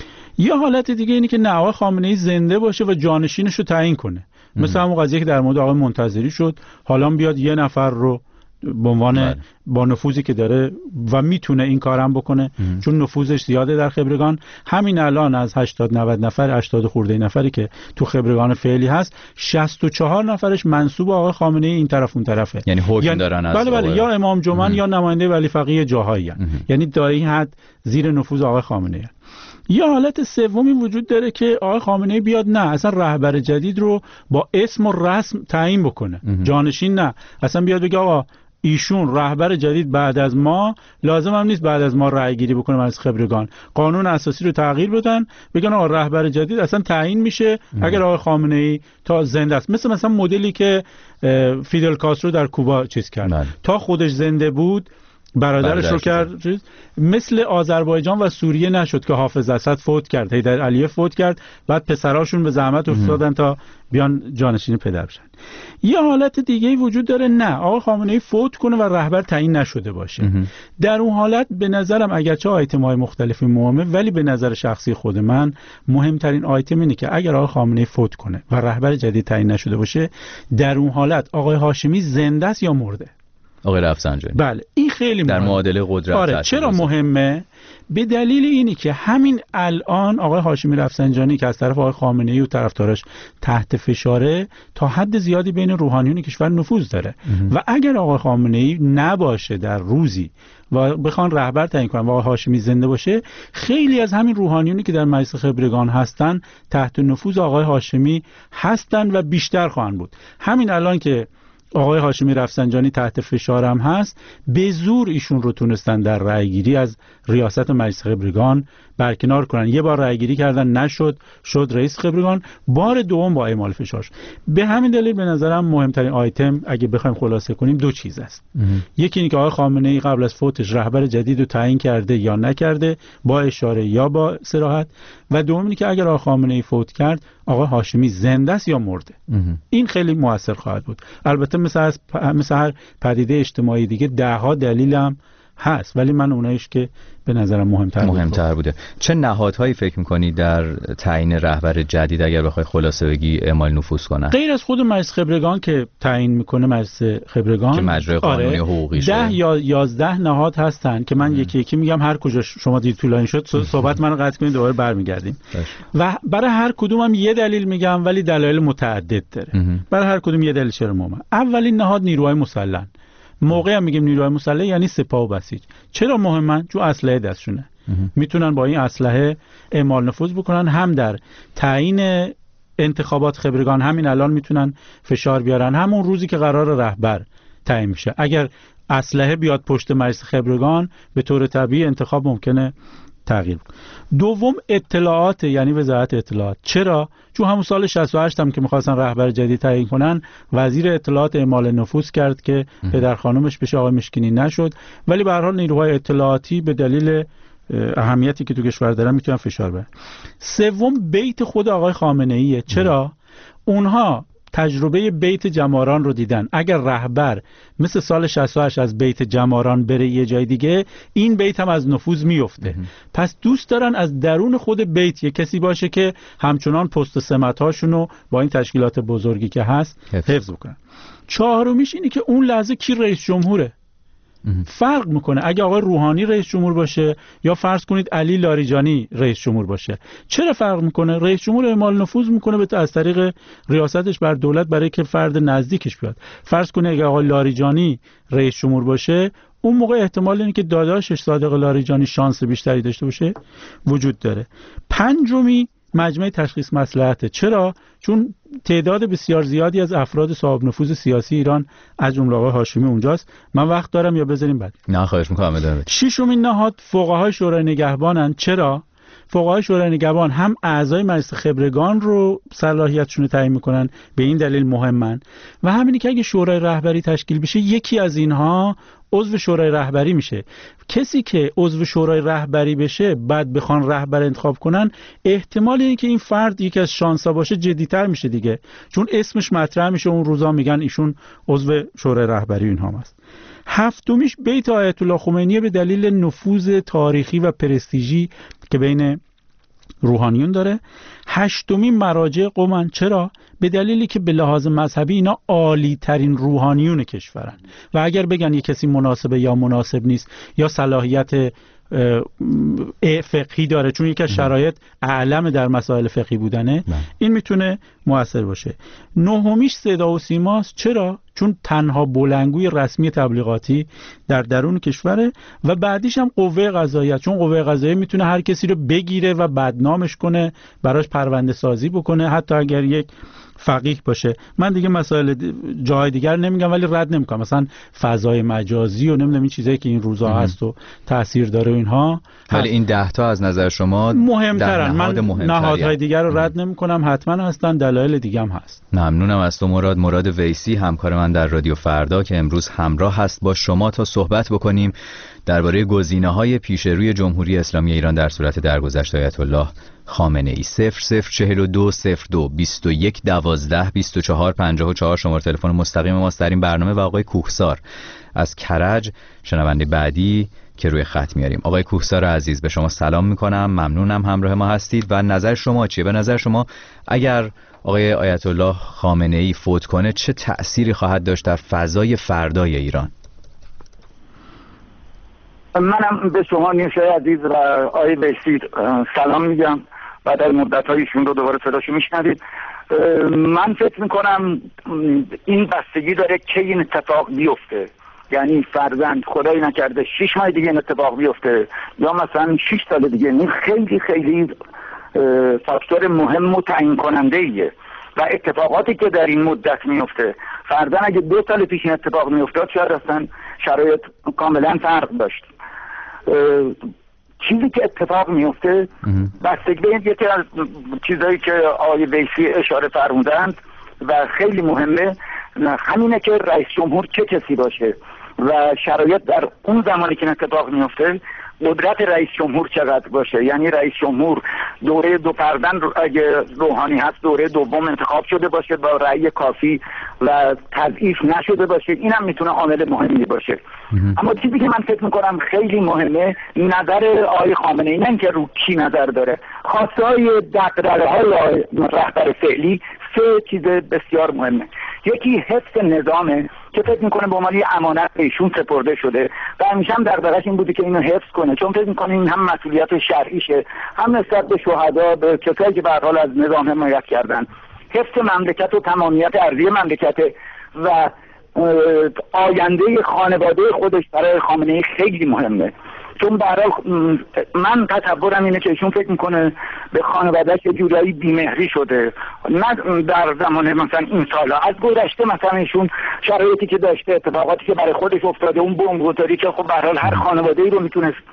یه حالت دیگه اینه که نه، آقای خامنه‌ای زنده باشه و جانشینش رو تعیین کنه. مثل همون قضیه که در مورد آقای منتظری شد، حالا بیاد یه نفر رو به عنوان با نفوذی که داره و میتونه این کارم بکنه ام. چون نفوذش زیاده در خبرگان. همین الان از هشتاد نود نفر، هشتاد خورده نفری که تو خبرگان فعلی هست، شصت و چهار نفرش منسوب آقای خامنه‌ای این طرف اون طرفه، یعنی حکم یعنی دارن از بله بله، یا امام جمعه یا نماینده ولی فقیه جاهایی، یعنی در این حد زیر نفوذ آقای خامنه‌ای. یه حالت سومی وجود داره که آقای خامنه‌ای بیاد نه اصلا رهبر جدید رو با اسم و رسم تعیین بکنه، جانشین نه، اصلا بیاد بگه آقا ایشون رهبر جدید بعد از ما، لازم هم نیست بعد از ما رأی گیری بکنه از خبرگان، قانون اساسی رو تغییر بدن، بگن آقا رهبر جدید اصلا تعیین میشه اگر آقای خامنه‌ای تا زنده است. مثل مثلا مدلی که فیدل کاسترو در کوبا چیز کرد، مال. تا خودش زنده بود برادرش رو کرد، مثل آذربایجان و سوریه نشد که حافظ اسد فوت کرد، حیدر علیه فوت کرد، بعد پسراشون به زحمت افتادن تا بیان جانشین پدر بشن. یه حالت دیگه‌ای وجود داره نه، آقا خامنه‌ای فوت کنه و رهبر تعیین نشده باشه. مهم. در اون حالت به نظرم اگرچه آیتم‌های مختلفی مهمه، ولی به نظر شخصی خود من مهمترین آیتم اینه که اگر آقا خامنه‌ای فوت کنه و رهبر جدید تعیین نشده باشه، در اون حالت آقای هاشمی زنده است یا مرده. آقای رفسنجانی. بله، این خیلی مهمه در معادله قدرت. آره، چرا مهمه؟ به دلیل اینی که همین الان آقای هاشمی رفسنجانی که از طرف آقای خامنه‌ای و طرفداراش تحت فشاره، تا حد زیادی بین روحانیون کشور نفوذ داره امه. و اگر آقای خامنه‌ای نباشه در روزی و بخوان رهبر تعیین کنن و آقای هاشمی زنده باشه، خیلی از همین روحانیونی که در مجلس خبرگان هستن تحت نفوذ آقای هاشمی هستن و بیشتر خواهند بود. همین الان که آقای هاشمی رفسنجانی تحت فشار هم هست، به زور ایشون رو تونستن در رأیگیری از ریاست مجلس خبرگان برکنار کنن. یه بار رأیگیری کردن نشد، شد رئیس خبرگان، بار دوم با اعمال فشار. به همین دلیل به نظرم مهمترین آیتم اگه بخوایم خلاصه کنیم دو چیز است. یکی اینه که آقای خامنه‌ای قبل از فوتش رهبر جدید رو تعیین کرده یا نکرده، با اشاره یا با صراحت، و دوم اینه که اگر آقای خامنه‌ای فوت کرد آقای هاشمی زنده است یا مرده. این خیلی موثر خواهد بود. البته مثل از مثل هر پدیده اجتماعی دیگه ده ها دلیل هم هست، ولی من اونایش که به نظرم مهمتر مهمتر بوده. چه نهادهایی فکر می‌کنی در تعیین رهبر جدید اگر بخوای خلاصه بگی اعمال نفوذ کنن؟ غیر از خود مجلس خبرگان که تعیین میکنه مجلس خبرگان که مجرای قانونی آره حقوقی شده، ده یا یازده نهاد هستن که من یکی یکی میگم، هر کجا شما دید طولانی شد صحبت منو قطع کنید دوباره برمیگردیم و برای هر کدوم هم یه دلیل میگم، ولی دلایل متعدد داره. برای هر کدوم یه دلیل چرا مهمه. اولین نهاد نیروهای مسلح. موقعی هم میگیم نیروهای مسلح یعنی سپاه و بسیج. چرا مهمن؟ چون اسلحه دستشونه، میتونن با این اسلحه اعمال نفوذ بکنن، هم در تعیین انتخابات خبرگان همین الان میتونن فشار بیارن، همون روزی که قرار رهبر تعیین میشه. اگر اسلحه بیاد پشت مجلس خبرگان به طور طبیعی انتخاب ممکنه تغییر. دوم اطلاعات، یعنی وزارت اطلاعات. چرا؟ چون همون سال شصت و هشت هم که می‌خواستن رهبر جدید تعیین کنن، وزیر اطلاعات اعمال نفوذ کرد که پدر خانومش بشه آقای مشکینی نشد، ولی به هر حال نیروهای اطلاعاتی به دلیل اهمیتی که تو کشور دارن میتونن فشار بیارن. سوم بیت خود آقای خامنه‌ایه. چرا؟ اونها تجربه بیت جماران رو دیدن. اگر رهبر مثل سال شصت و هشت از بیت جماران بره یه جای دیگه، این بیت هم از نفوذ میفته. پس دوست دارن از درون خود بیت یه کسی باشه که همچنان پست و سمت‌هاشون رو با این تشکیلات بزرگی که هست حفظ بکنن. چهارمیش اینه که اون لحظه کی رئیس جمهوره. فرق میکنه اگه آقای روحانی رئیس جمهور باشه یا فرض کنید علی لاریجانی رئیس جمهور باشه. چرا فرق میکنه؟ رئیس جمهور اعمال نفوذ میکنه به از طریق ریاستش بر دولت برای که فرد نزدیکش بیاد. فرض کنید اگه آقای لاریجانی رئیس جمهور باشه، اون موقع احتمال اینه که داداشش صادق لاریجانی شانس بیشتری داشته باشه وجود داره. پنجمی مجمع تشخیص مصلحته. چرا؟ چون تعداد بسیار زیادی از افراد صاحب نفوذ سیاسی ایران از جمله آقای هاشمی اونجاست. من وقت دارم یا بذاریم بعد؟ نه خواهش می‌کنم ادامه. ششمین نهاد فقهای شورای نگهبانن. چرا؟ فقهای شورای نگهبان هم اعضای مجلس خبرگان رو صلاحیتشون رو تعیین میکنن، به این دلیل مهمن، و همینی که اگه شورای رهبری تشکیل بشه یکی از اینها عضو شورای رهبری میشه. کسی که عضو شورای رهبری بشه بعد بخوان رهبر انتخاب کنن، احتمال اینه که این فرد یکی از شانسا باشه جدی‌تر میشه دیگه، چون اسمش مطرح میشه، اون روزا میگن ایشون عضو شورای رهبری اینها هست. هفتمیش بیت آیت الله خمینی به دلیل نفوذ تاریخی و پرستیژی که بین روحانیون داره. هشتمین مراجع قومن. چرا؟ به دلیلی که به لحاظ مذهبی اینا عالی ترین روحانیون کشورن و اگر بگن یک کسی مناسبه یا مناسب نیست یا صلاحیت فقهی داره، چون یکی از شرایط اعلم در مسائل فقهی بودنه، این میتونه مؤثر باشه. نهمیش صدا و سیماست. چرا؟ چون تنها بلندگوی رسمی تبلیغاتی در درون کشوره. و بعدیش هم قوه قضاییه، چون قوه قضاییه میتونه هر کسی رو بگیره و بدنامش کنه، براش پرونده سازی بکنه، حتی اگر یک فقیه باشه. من دیگه مسائل جای دیگر نمیگم ولی رد نمیکنم، مثلا فضای مجازی و نمیدونم این چیزایی که این روزا هست و تاثیر داره و اینها. ولی این ده تا از نظر شما مهمترن. من نهادهای دیگر رو رد نمیکنم، حتما هستن، دلایل دیگه هم هست. ممنونم از تو مراد. مراد ویسی همکار من در رادیو فردا که امروز همراه هست با شما تا صحبت بکنیم درباره گزینه‌های پیش روی جمهوری اسلامی ایران در صورت درگذشت آیت الله خامنه‌ای. صفر صفر چهل و دو صفر دو بیست و یک دوازده بیست و چهار پنجاه و چهار شماره تلفن مستقیم ماست در این برنامه و آقای کوهسار از کرج شنونده بعدی که روی خط میاریم. آقای کوهسار عزیز به شما سلام میکنم، ممنونم همراه ما هستید و نظر شما چیه؟ به نظر شما اگر آقای آیت الله خامنه‌ای فوت کنه چه تأثیری خواهد داشت در فضای فردای ایران؟ منم به شما نیوشای عزیز و آقای ویسی سلام میگم. بعد از مدت هایشون رو دوباره صداشو میشنوید. من فکر میکنم این بستگی داره که این اتفاق بیفته، یعنی فرزند خدایی نکرده شش ماه دیگه این اتفاق بیفته یا مثلا شش سال دیگه. این خیلی خیلی فاکتور مهم و تعیین کننده ایه و اتفاقاتی که در این مدت میفته، فرضاً اگه دو سال پیش این اتفاق میافتاد شاید اصلا شرایط کاملا فرق داشت. چیزی که اتفاق میفته بستگی به یکی از چیزایی که آقای ویسی اشاره فرمودند و خیلی مهمه همینه که رئیس جمهور چه کسی باشه و شرایط در اون زمانی که اتفاق میفته قدرت رئیس جمهور چقدر باشه. یعنی رئیس جمهور دوره دو پردن اگه روحانی هست دوره دوم انتخاب شده باشه با رأی کافی و تضعیف نشده باشه، اینم میتونه عامل مهمی باشه. اما چیزی که من فکر میکنم خیلی مهمه نظر آقای خامنه‌ای، نه که رو کی نظر داره، خواستهای دغدغه‌های رهبر فعلی سه چیز بسیار مهمه. یکی حفظ نظامه که فکر میکنه به عنوان امانت به ایشون سپرده شده و همیشه هم دغدغه‌اش این بوده که اینو حفظ کنه، چون فکر میکنه این هم مسئولیت شرعیشه هم نسبت به شهدا، به کسایی که به هر حال از نظام حمایت کردن. حفظ مملکت و تمامیت ارضی مملکت و آینده خانواده خودش برای خامنه‌ای خیلی مهمه، چون برای من تصورم اینه که ایشون فکر میکنه به خانواده‌اش یه جورایی بیمهری شده، نه در زمان مثلا این سالا، از گذشته مثلا ایشون شرایطی که داشته، اتفاقاتی که برای خودش افتاده، اون بمبگذاری که خب به هر حال هر خانواده‌ای رو میتونه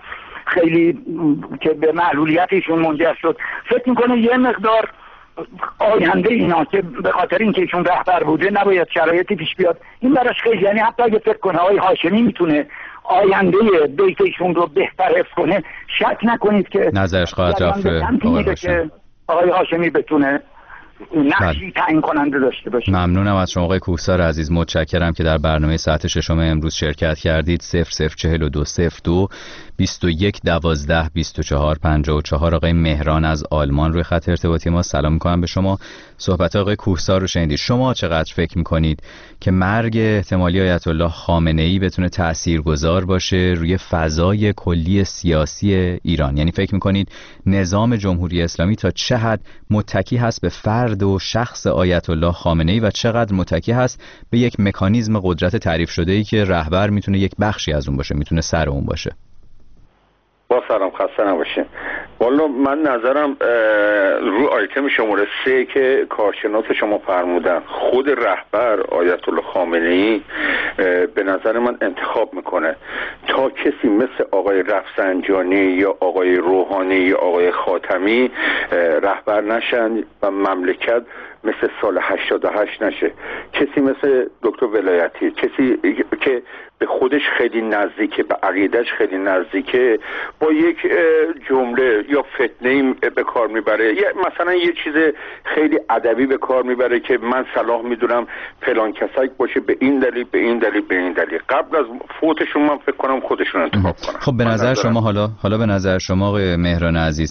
خیلی که به معلولیتشون منجر شد. فکر میکنه یه مقدار آینده اینا که به خاطر اینکه ایشون رهبر بوده نباید شرایطی پیش بیاد، این براش خیلی، یعنی حتی اگه فکر کنه آقای هاشمی میتونه آینده بیتشون رو بهتر حفظ کنه، شک نکنید که نظرش خواهد رفت که آقای هاشمی بتونه نقشی تعیین کننده داشته باشه. ممنونم از شما آقای کوهسار عزیز، متشکرم که در برنامه ساعت ششم امروز شرکت کردید. صفر صفر چهل و دو صفر دو بیست و یک دوازده بیست و چهار پنجاه و چهار. آقای مهران از آلمان روی خط ارتباطی ما. سلام میکنم به شما. صحبت آقای کوهسار رو شنیدید. شما چقدر فکر میکنید که مرگ احتمالی آیت الله خامنه ای بتونه تاثیرگذار باشه روی فضای کلی سیاسی ایران؟ یعنی فکر میکنید نظام جمهوری اسلامی تا چه حد متکی هست به فرد و شخص آیت الله خامنه ای و چقدر متکی هست به یک مکانیزم قدرت تعریف شده ای که رهبر میتونه یک بخشی از اون باشه، میتونه سر اون باشه؟ با سلام، خسته نباشین. والا من نظرم رو آیتم شماره سه که کارشناس شما فرمودن، خود رهبر آیت الله خامنه ای به نظر من انتخاب میکنه تا کسی مثل آقای رفسنجانی یا آقای روحانی یا آقای خاتمی رهبر نشن و مملکت مثل سال هشتاد و هشت نشه. کسی مثل دکتر ولایتی، کسی که به خودش خیلی نزدیکه، به عقیدش خیلی نزدیکه، با یک جمله یا فتنه‌ای به کار میبره، یا مثلا یه چیز خیلی ادبی به کار میبره که من صلاح میدونم فلان کسایی باشه به این دلیل به این دلیل به این دلیل. قبل از فوتشون من فکر کنم خودشون انتخاب کنن. خب به نظر شما حالا حالا به نظر شما آقای مهران عزیز،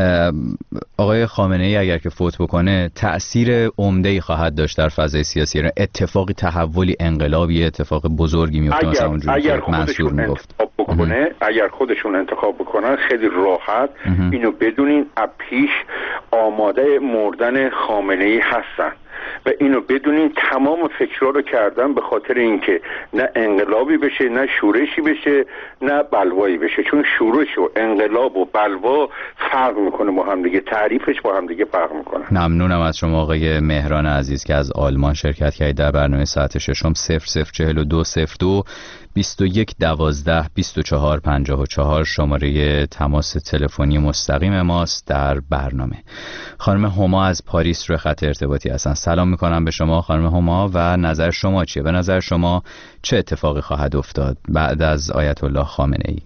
آقای خامنه ای اگر که فوت بکنه تأثیر عمده‌ای خواهد داشت در فضای سیاسی ایران؟ اتفاقی، تحولی، انقلابی، اتفاق بزرگی میفته مثلا اونجوری که منصور میگفت؟ بکنه اگر خودشون انتخاب بکنن خیلی راحت امه. اینو بدونین از پیش آماده مردن خامنه ای هستن و اینو بدونین تمام فکرها رو کردن به خاطر اینکه نه انقلابی بشه، نه شورشی بشه، نه بلوایی بشه. چون شورش و انقلاب و بلوا فرق میکنه با هم دیگه، تعریفش با هم دیگه فرق میکنه. ممنونم از شما آقای مهران عزیز که از آلمان شرکت کردید در برنامه ساعت ششم. صفر صفر چهل و دو صفر دو بیست و یک دوازده بیست و چهار پنجاه و چهار شماره تماس تلفنی مستقیم ماست در برنامه. خانم هما از پاریس روی خط ارتباطی هستن. سلام میکنم به شما خانم هما و نظر شما چیه؟ به نظر شما چه اتفاقی خواهد افتاد بعد از آیت الله خامنه ای؟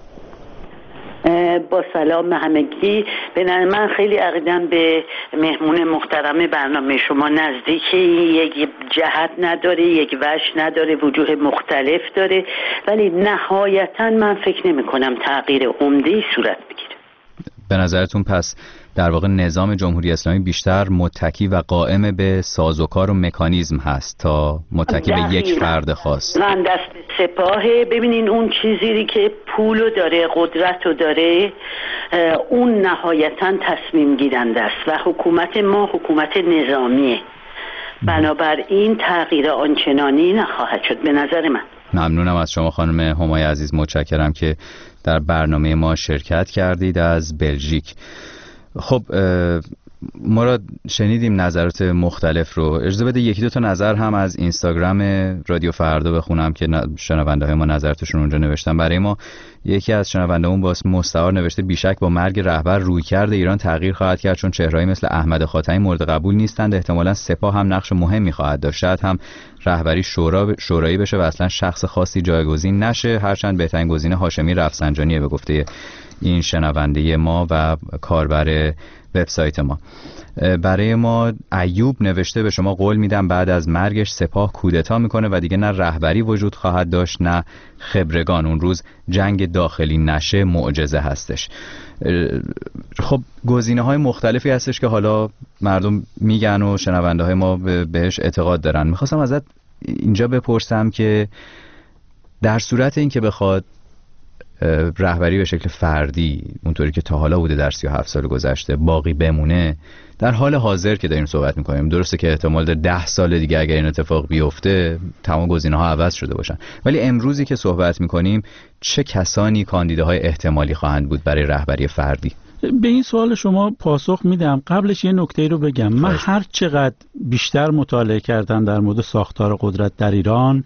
با سلام همگی. من خیلی عقیدم به مهمون محترم برنامه شما نزدیک، یک جهت نداره، یک وجه نداره، وجوه مختلف داره، ولی نهایتا من فکر نمی کنم تغییر عمده‌ای صورت بگیره. به نظرتون پس در واقع نظام جمهوری اسلامی بیشتر متکی و قائم به سازوکار و مکانیزم هست تا متکی به یک فرد خاص؟ من دست سپاهه. ببینین اون چیزی که پولو داره، قدرتو داره، اون نهایتا تصمیم گیرنده است و حکومت ما حکومت نظامیه، بنابراین تغییر آنچنانی نخواهد شد به نظر من. ممنونم از شما خانم همای عزیز، متشکرم که در برنامه ما شرکت کردید از بلژیک. خب ما را شنیدیم نظرات مختلف رو. اجازه بده یکی دو تا نظر هم از اینستاگرام رادیو فردا بخونم که شنونده های ما نظراتشون اونجا نوشتن. برای ما یکی از شنونده‌مون با اسم مستعار نوشته بیشک با مرگ رهبر رویکرد ایران تغییر خواهد کرد، چون چهره‌ای مثل احمد خاتمی مورد قبول نیستند. احتمالاً سپاه هم نقش مهمی خواهد داشت، شاید هم رهبری شورا شورایی بشه و اصلا شخص خاصی جایگزین نشه، هرچند بهترین گزینه هاشمی رفسنجانیه به گفته این شنونده ما و کاربر وبسایت ما. برای ما ایوب نوشته به شما قول میدم بعد از مرگش سپاه کودتا میکنه و دیگه نه رهبری وجود خواهد داشت نه خبرگان. اون روز جنگ داخلی نشه معجزه هستش. خب گزینه های مختلفی هستش که حالا مردم میگن و شنونده های ما بهش اعتقاد دارن. میخواستم ازت اینجا بپرسم که در صورت اینکه بخواد رهبری به شکل فردی اونطوری که تا حالا بوده در سی و هفت سال گذشته باقی بمونه، در حال حاضر که داریم صحبت میکنیم، درسته که احتمال داره ده سال دیگه اگر این اتفاق بیفته تمام گزینه‌ها عوض شده باشن، ولی امروزی که صحبت میکنیم چه کسانی کاندیداهای احتمالی خواهند بود برای رهبری فردی؟ به این سوال شما پاسخ میدم. قبلش یه نکته رو بگم. من هر چقدر بیشتر مطالعه کردم در مورد ساختار قدرت در ایران،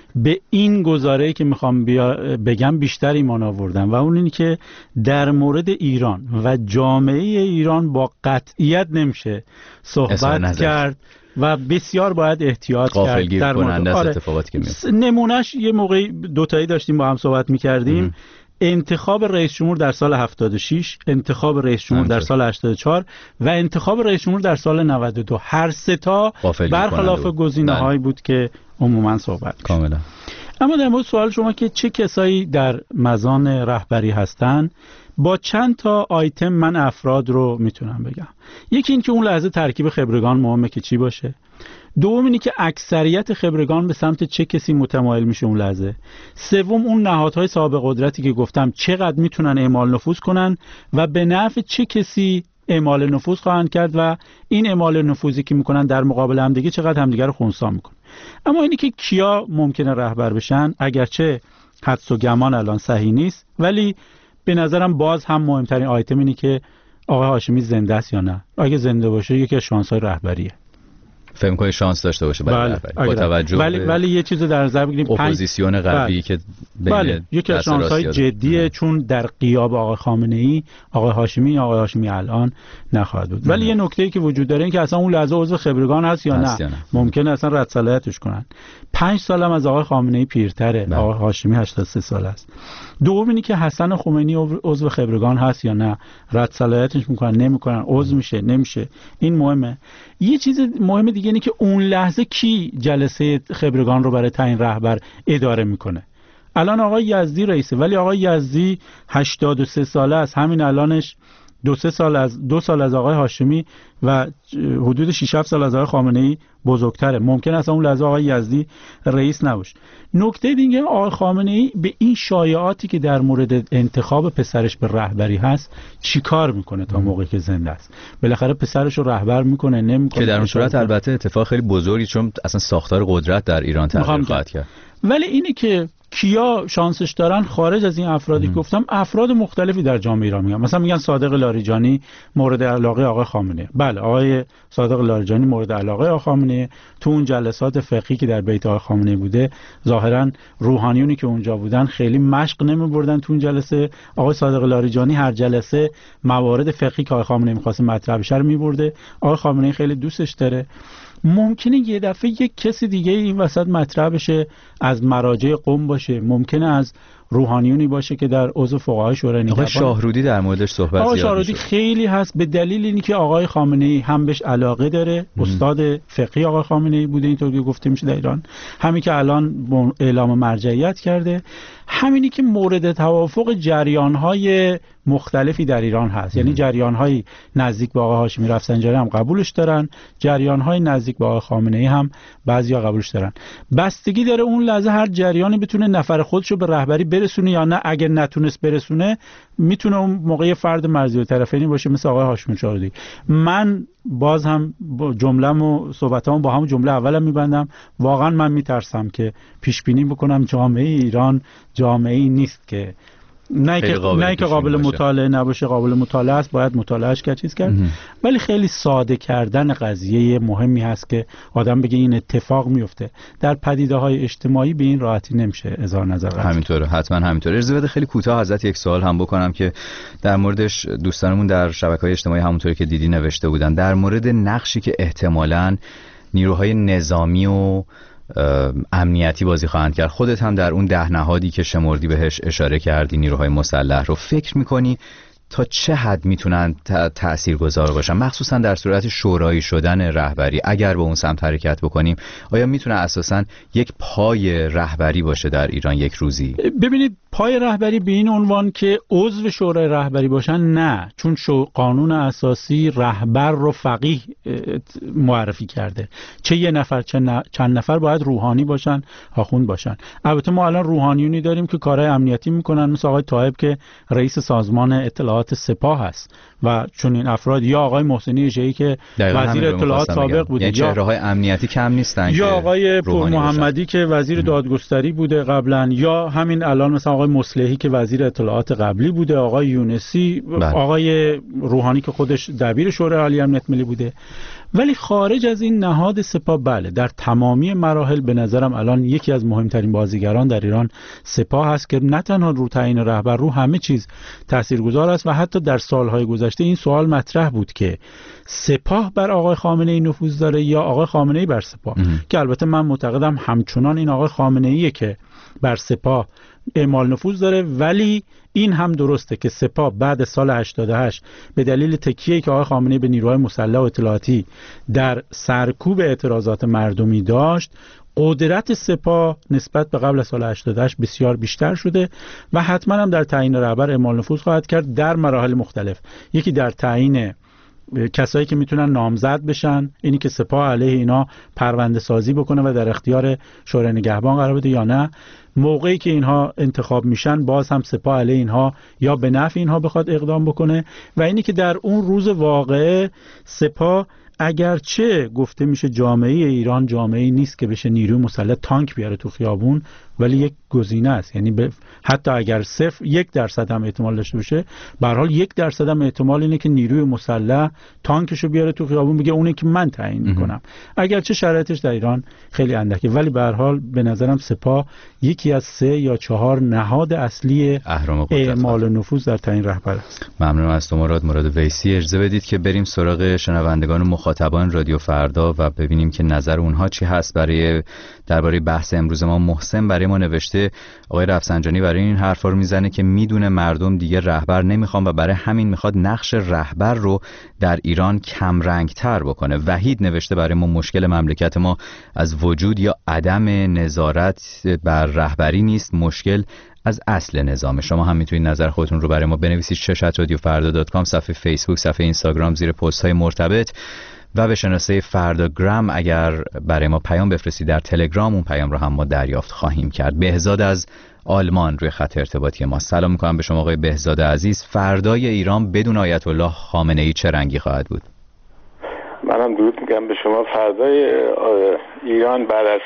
به این گزاره‌ای که میخوام بگم بیشتر ایمان آوردن و اون اینی که در مورد ایران و جامعه ایران با قطعیت نمیشه صحبت کرد و بسیار باید احتیاط کرد در مورد آره. اتفاقاتی که میفته. نمونهش یه موقعی دوتایی داشتیم با هم صحبت میکردیم، انتخاب رئیس جمهور در سال هفتاد و شش، انتخاب رئیس جمهور در سال هشتاد و چهار و انتخاب رئیس جمهور در سال نود و دو، هر سه تا برخلاف گزینه‌هایی بود که عموما صحبت کاملا. اما در مورد سوال شما که چه کسایی در مزان رهبری هستن، با چند تا آیتم من افراد رو میتونم بگم. یکی این که اون لحظه ترکیب خبرگان مهمه که چی باشه. دوم اینی که اکثریت خبرگان به سمت چه کسی متمایل میشه اون لحظه. سوم اون نهادهای صاحب قدرتی که گفتم چقدر میتونن اعمال نفوذ کنن و به نفع چه کسی اعمال نفوذ خواهند کرد و این اعمال نفوذی که میکنن در مقابل هم دیگه چقدر همدیگه رو خنثی میکنن. اما اینی که کیا ممکنه رهبر بشن، اگرچه حدس و گمان الان صحیح نیست، ولی به نظرم باز هم مهمترین آیتم اینی که آقای هاشمی زنده است یا نه. اگه زنده باشه یکی از شانس‌های رهبریه. فهم کنید شانس داشته باشه برای رهبری. با توجه ولی ولی یه چیز در نظر بگیریم، اپوزیسیون قوی که بین بله. یکی از شانس‌های جدیه ام. چون در غیاب آقای خامنه‌ای آقای هاشمی آقای هاشمی الان نخواهد بود. ام. ولی یه نکته‌ای که وجود داره این که اصلا اون لحظه عضو خبرگان هست یا نه, نه. ممکنه اصلا رد صلاحیتش کنن. پنج سالم از آقای خامنه‌ای پیرتره، بله. آقای هاشمی هشتاد و سه سال است. دوم اینی که حسن خمینی عضو خبرگان هست یا نه، رد صلاحیتش میکنن نمیکنن، عضو میشه نمیشه، این مهمه. یه چیز مهم دیگه اینه که اون لحظه کی جلسه خبرگان رو برای تعیین رهبر اداره میکنه. الان آقای یزدی رئیسه، ولی آقای یزدی هشتاد و سه ساله است، همین الانش دو سه سال از دو سال از آقای هاشمی و حدود شش هفت سال از آقای خامنه‌ای بزرگتره. ممکن است اون لحظه آقای یزدی رئیس نباشه. نکته دیگه آقای خامنه‌ای به این شایعاتی که در مورد انتخاب پسرش به رهبری هست چیکار میکنه تا موقعی که زنده است. بالاخره پسرش رو رهبر میکنه نمیکنه، که در اون صورت البته اتفاق خیلی بزرگی، چون اصلا ساختار قدرت در ایران تغییر خواهد کرد. ولی اینی که کیا شانسش دارن خارج از این افرادی که گفتم، افراد مختلفی در جامعه ایران میگن. مثلا میگن صادق لاریجانی مورد علاقه آقای خامنه. بله، آقای صادق لاریجانی مورد علاقه آقای خامنه. تو اون جلسات فقهی که در بیت آقای خامنه بوده، ظاهرا روحانیونی که اونجا بودن خیلی مشق نمیبردن تو اون جلسه. آقای صادق لاریجانی هر جلسه موارد فقهی که آقای خامنه می‌خواسته مطرح بشه رو میبرده. آقای خامنه خیلی دوستش داره. ممکنه یه دفعه یک کسی دیگه این وسط مطرح بشه، از مراجع قم باشه، ممکنه از روحانیونی باشه که در عضو فقهای شورای نگهبان. آقای شاهرودی در موردش صحبت زیاد آقای شاهرودی خیلی هست، به دلیل اینی که آقای خامنه‌ای هم بهش علاقه داره، استاد فقهی آقای خامنه‌ای بوده اینطور که گفته میشه در ایران، همین که الان اعلام مرجعیت کرده، همینی که مورد توافق جریان‌های مختلفی در ایران هست. یعنی جریان‌های نزدیک به آقای هاشمی رفسنجانی هم قبولش دارن، جریان‌های نزدیک به آقای خامنه‌ای هم بعضیا قبولش دارن. بستگی داره اون لحظه هر جریانی بتونه نفر خودشو به رهبری برسونه یا نه. اگه نتونست برسونه، میتونه اون موقع فرد مرزی طرفینی باشه مثل آقای هاشمی شاهرودی. من باز هم جمله‌مو و صحبتامو با همون جمله اولم میبندم. واقعا من میترسم که پیش بینی بکنم جامعه ایران جامعه‌ای نیست که نه که نه که قابل مطالعه نباشه، قابل مطالعه است، باید مطالعهش کرد چیز کرد، ولی خیلی ساده کردن قضیه مهمی هست که آدم بگه این اتفاق میفته. در پدیده‌های اجتماعی به این راحتی نمیشه اظهار نظر کرد. همینطوره، حتما همینطوره. اجازه بده خیلی کوتاه ازت یک سوال هم بکنم که در موردش دوستانمون در شبکه‌های اجتماعی همونطوری که دیدی نوشته بودن، در مورد نقشی که احتمالاً نیروهای نظامی و امنیتی بازی خواهند کرد. خودت هم در اون ده نهادی که شمردی بهش اشاره کردی نیروهای مسلح رو، فکر میکنی تا چه حد میتونن تأثیرگذار باشن، مخصوصا در صورت شورایی شدن رهبری؟ اگر به اون سمت حرکت بکنیم، آیا میتونه اساسا یک پای رهبری باشه در ایران یک روزی؟ ببینید، پای رهبری به این عنوان که عضو شورای رهبری باشن نه، چون شو قانون اساسی رهبر رو فقیه معرفی کرده. چه یه نفر چه ن... چند نفر باید روحانی باشن، آخوند باشن. البته ما الان روحانیونی داریم که کارهای امنیتی میکنن، مثل آقای طاهب که رئیس سازمان اطلاعات سپاه هست و چون این افراد، یا آقای محسنی اژه‌ای که وزیر اطلاعات سابق بوده، یعنی چهره‌های امنیتی کم نیستن، یا آقای پور محمدی که وزیر دادگستری بوده قبلا، یا همین الان مثلا آقای مصلحی که وزیر اطلاعات قبلی بوده، آقای یونسی، بله. آقای روحانی که خودش دبیر شورای عالی امنیت ملی بوده. ولی خارج از این نهاد سپاه بله در تمامی مراحل به نظرم الان یکی از مهمترین بازیگران در ایران سپاه هست که نه تنها رو تعیین رهبر، رو همه چیز تاثیرگذار است. و حتی در سالهای گذشته این سوال مطرح بود که سپاه بر آقای خامنه‌ای نفوذ داره یا آقای خامنه‌ای بر سپاه، که البته من معتقدم همچنان این آقای خامنه‌ایه که بر سپاه اعمال نفوذ داره. ولی این هم درسته که سپاه بعد سال هشتاد و هشت به دلیل تکیه‌ای که آقای خامنه‌ای به نیروهای مسلح و اطلاعاتی در سرکوب اعتراضات مردمی داشت، قدرت سپاه نسبت به قبل از سال هشتاد و هشت بسیار بیشتر شده و حتما هم در تعیین رهبر اعمال نفوذ خواهد کرد در مراحل مختلف. یکی در تعیین کسایی که میتونن نامزد بشن، اینی که سپاه علیه اینا پرونده سازی بکنه و در اختیار شورای نگهبان قرار بده یا نه. موقعی که اینها انتخاب میشن باز هم سپاه علیه اینها یا به نفع اینها بخواد اقدام بکنه. و اینی که در اون روز واقعه سپاه اگرچه گفته میشه جامعه ایران جامعه نیست که بشه نیروی مسلح تانک بیاره تو خیابون، ولی یک گزینه است. یعنی ب... حتی اگر صفر یک درصد هم احتمال داشته باشه، به هر حال یک درصد هم احتمال اینه که نیروی مسلح تانکشو بیاره تو خیابون بگه اونه که من تعیین میکنم، اگرچه شرایطش در ایران خیلی اندکه. ولی به هر حال به نظرم سپاه یکی از سه یا چهار نهاد اصلی اعمال نفوذ در تعیین رهبر است. ممنونم از تو مراد. مراد ویسی. اجازه بدید که بریم سراغ شنوندگان و مخاطبان رادیو فردا و ببینیم که نظر اونها چی هست برای درباره بحث امروز ما. محسن برای ما نوشته آقای رفسنجانی برای این حرفا رو میزنه که میدونه مردم دیگه رهبر نمیخوان و برای همین میخواد نقش رهبر رو در ایران کم رنگ تر بکنه. وحید نوشته برای ما مشکل مملکت ما از وجود یا عدم نظارت بر رهبری نیست، مشکل از اصل نظام. شما هم میتونید نظر خودتون رو برای ما بنویسید. ششت رادیو فردا دات کام، صفحه فیسبوک، صفحه اینستاگرام، زیر پست های مرتبط و به شناسه فرداگرام اگر برای ما پیام بفرستید در تلگرام، اون پیام رو هم ما دریافت خواهیم کرد. بهزاد از آلمان روی خط ارتباطی ما. سلام میکنم به شما آقای بهزاد عزیز. فردای ایران بدون آیت الله خامنه‌ای چه رنگی خواهد بود؟ منم درود میگم به شما. فردای ایران بعد از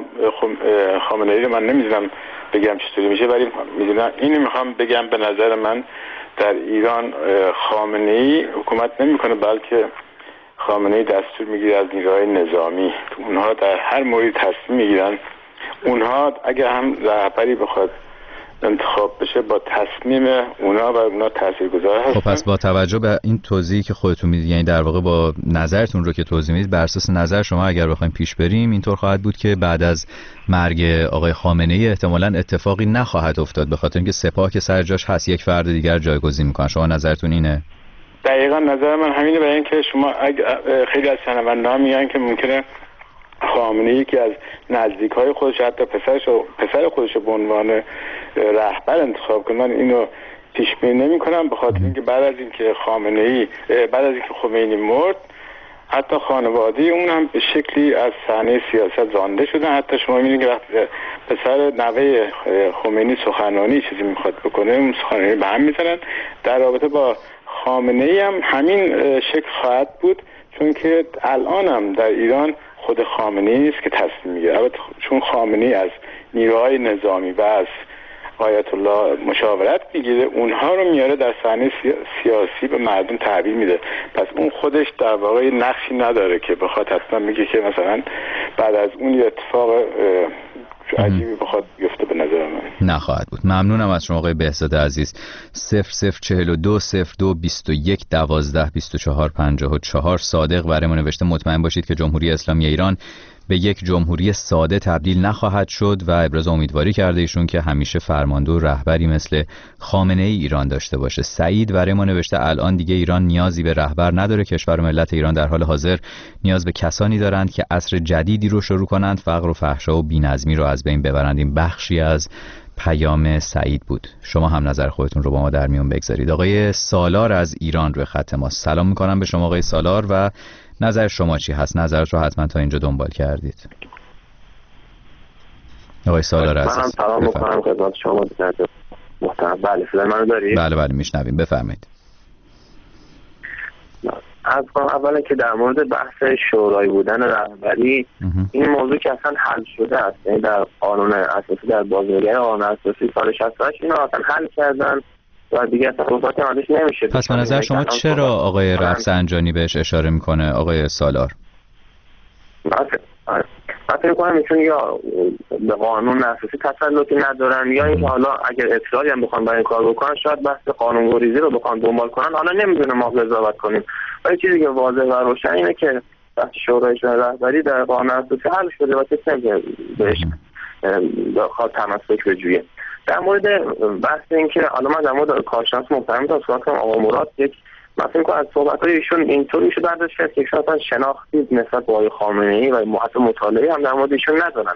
خامنه‌ای رو من نمیدونم بگم چطوری میشه، ولی میدونم اینو میخوام بگم به نظر من در ایران خامنه‌ای حکومت نمیکنه، بلکه خامنه‌ای دستور میگیره از نیروهای نظامی. اونها در هر موردی تصمیم میگیرن. اونها اگر هم رهبری بخواد انتخاب بشه با تصمیم اونا و اونا تاثیرگذار هستن. خب پس با توجه به این توضیحی که خودتون میدید، یعنی در واقع با نظرتون رو که توضیح میدید، بر اساس نظر شما اگر بخوایم پیش بریم اینطور خواهد بود که بعد از مرگ آقای خامنه‌ای احتمالاً اتفاقی نخواهد افتاد، به خاطر اینکه سپاه که سر جاش هست یک فرد دیگر جایگزین میکنن. شما نظرتون اینه؟ دقیقاً نظر من همینه. برای اینکه شما خیلی از شنونده‌ها میگن که ممکنه خامنه‌ای که از نزدیکای خودش حتی پسرش و پسر خودش به عنوان رهبر انتخاب کنه، من اینو پیش بینی نمی‌کنم، به خاطر اینکه بعد از اینکه خامنه‌ای بعد از اینکه خمینی مرد حتی خانواده اون هم به شکلی از صحنه سیاست رانده شدن. حتی شما می‌بینید که وقتی پسر نوه خمینی سخنرانی چیزی می‌خواد بکنه، اون سخنرانی به هم می‌زنن. در رابطه با خامنه‌ای هم همین شکل خواهد بود، چون که الان هم در ایران خود خامنه‌ای نیست که تصمیم میگیره. البته چون خامنه‌ای از نیروهای نظامی و از آیت الله مشاورت میگیره، اونها رو میاره در صحنه سیاسی به مردم تحویل میده. پس اون خودش در واقع نقشی نداره که بخواد حتما میگه که مثلا بعد از اون یه اتفاق عجیبی بخواد بیفته. به نظر من نخواهد بود. ممنونم از شما آقای بهزاد عزیز. صفر صفر چهل و دو صفر دو بیست و یک دوازده بیست و چهار پنجاه و چهار. صادق برای ما نوشته مطمئن باشید که جمهوری اسلامی ایران به یک جمهوری ساده تبدیل نخواهد شد و ابراز امیدواری کرده ایشون که همیشه فرمانده و رهبری مثل خامنه‌ای ایران داشته باشه. سعید برای ما نوشته الان دیگه ایران نیازی به رهبر نداره. کشور و ملت ایران در حال حاضر نیاز به کسانی دارند که عصر جدیدی رو شروع کنند، فقر و فحشا و بی‌نظمی رو از بین ببرند. این بخشی از پیام سعید بود. شما هم نظر خودتون رو با ما در میون بگذارید. آقای سالار از ایران روی خط ما. سلام میکنم به شما آقای سالار و نظر شما چی هست؟ نظرت رو حتما تا اینجا دنبال کردید. آقای سالار عزیز. من سلام میکنم خدمت شما محترم. بله صدای منو دارید؟ بله بله میشنویم، بفرمایید. از اولا که در مورد بحث شورای بودن رهبری، این موضوع که اصلا حل شده است، یعنی در قانون اساسی، در بازنگری قانون اساسی سال شصت و هشت اینو اصلا حل کردن و دیگه اصلا صحبتی ازش نمیشه. پس به نظر شما چرا آقای رفسنجانی بهش اشاره میکنه آقای سالار؟ من فکر کنم ایشون یا به قانون اساسی تسلطی ندارن یا اینکه حالا اگر اصراری هم بخوان برای این کار بکنن شاید بحث قانون‌گریزی رو بخوان دنبال کنن. حالا نمیدونم ما قضاوت کنیم، ولی چیزی که واضح و روشن اینه که بحث شورای رهبری در قانون اساسی حل شده و کسی نمی‌تونه بهش بخواد تمسک بجویه. در مورد بحث اینکه حالا من در مورد کارشناس محترم تا صحبت کنم آقا مراد، یک مثلا اینکه از صحبت‌های ایشون اینطوری شده برداشت کرد که ایشون اصلا شناختی نسبت به آقای خامنه‌ای و حتی مطالعه هم در مورد ایشون ندارن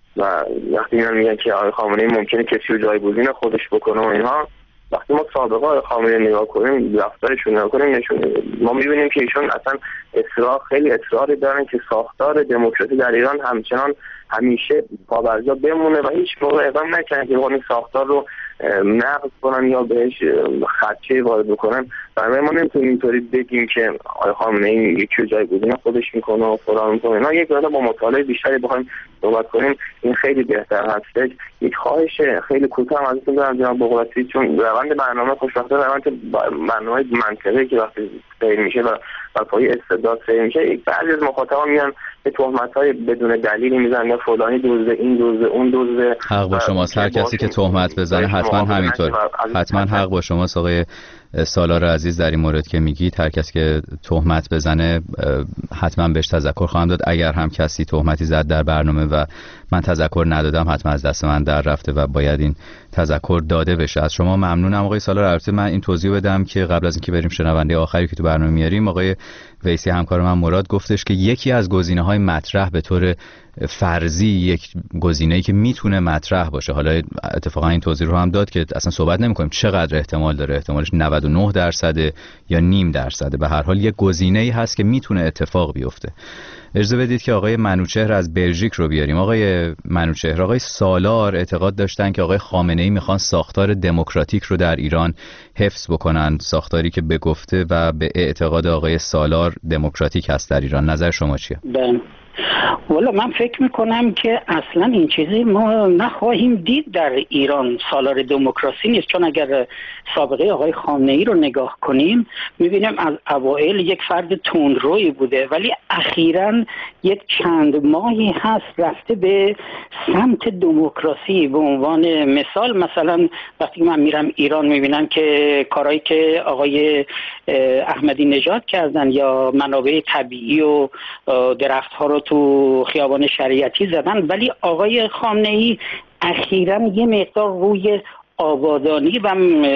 و وقتی اینا میگن که آقای خامنه‌ای ممکنه کسی رو جایگزین خودش بکنه و اینها، وقتی ما سابقه آقای خامنه‌ای نگاه کنیم، رفتارشون نگاه کنیم، نشون ما می‌بینیم که ایشون اصلا اصرار خیلی اصراری دارن که ساختار دموکراسی در ایران همچنان همیشه پابرجا بمونه و هیچ موقع اقدام نکنن که این ساختار رو نقض کنن یا بهش خدشه وارد بکنن. برای ما نمیتونیم اینطوری بگیم که آقای خامنه‌ای یکی جایگزین خودش میکنه و فلان میکنه. نه، یک مقدار با مطالعه بیشتری بخوایم صحبت کنیم این خیلی بهتر هست. یک خواهش خیلی کوتاه ازتون دارم جناب بغراتی، چون روند برنامه خوشبختانه روند برنامه منطقی که وقتی سیر میشه و بر پایه استدلال سیر میشه، یک بعضی از مخاطبان میان به تهمت‌های بدون دلیلی میزنن، فلانی دزده، این دزده، اون دزده. حق با شماست، هر کسی که تهمت بزنه حتما همینطور، حتما حق با شماست آقای سالار عزیز در این مورد که میگید. هر کسی که تهمت بزنه حتما بهش تذکر خواهم داد. اگر هم کسی تهمتی زد در برنامه و من تذکر ندادم، حتما از دست من در رفته و باید این تذکر داده بشه. از شما ممنونم آقای سالار. البته من این توضیح بدم که قبل از اینکه بریم شنونده آخری که تو برنامه میاریم، آقای ویسی همکار من مراد گفتش که یکی از گزینه‌های مطرح به طور فرضی، یک گزینه‌ای که میتونه مطرح باشه، حالا اتفاقا این توضیح رو هم داد که اصلا صحبت نمی‌کنیم چقدر احتمال داره، احتمالش نود و نه درصد یا نیم درصد، به هر حال یک گزینه‌ای هست که میتونه اتفاق بیفته. اجازه بدید که آقای منوچهر از بلژیک رو بیاریم. آقای منوچهر، آقای سالار اعتقاد داشتن که آقای خامنه‌ای میخوان ساختار دموکراتیک رو در ایران حفظ بکنن، ساختاری که به گفته و به اعتقاد آقای سالار دموکراتیک هست در ایران. نظر شما چیه؟ بله، والا من فکر میکنم که اصلا این چیزی ما نخواهیم دید در ایران. سالار دموکراسی نیست، چون اگر سابقه آقای خامنه‌ای رو نگاه کنیم میبینیم از اوائل یک فرد تندروی بوده، ولی اخیراً یک چند ماهی هست رفته به سمت دموکراسی. به عنوان مثال مثلا وقتی من میرم ایران میبینم که کارهایی که آقای احمدی نژاد کردن یا منابع طبیعی و درخت‌ها رو تو خیابان شریعتی زدن، ولی آقای خامنه‌ای اخیراً یه مقدار روی آبادانی و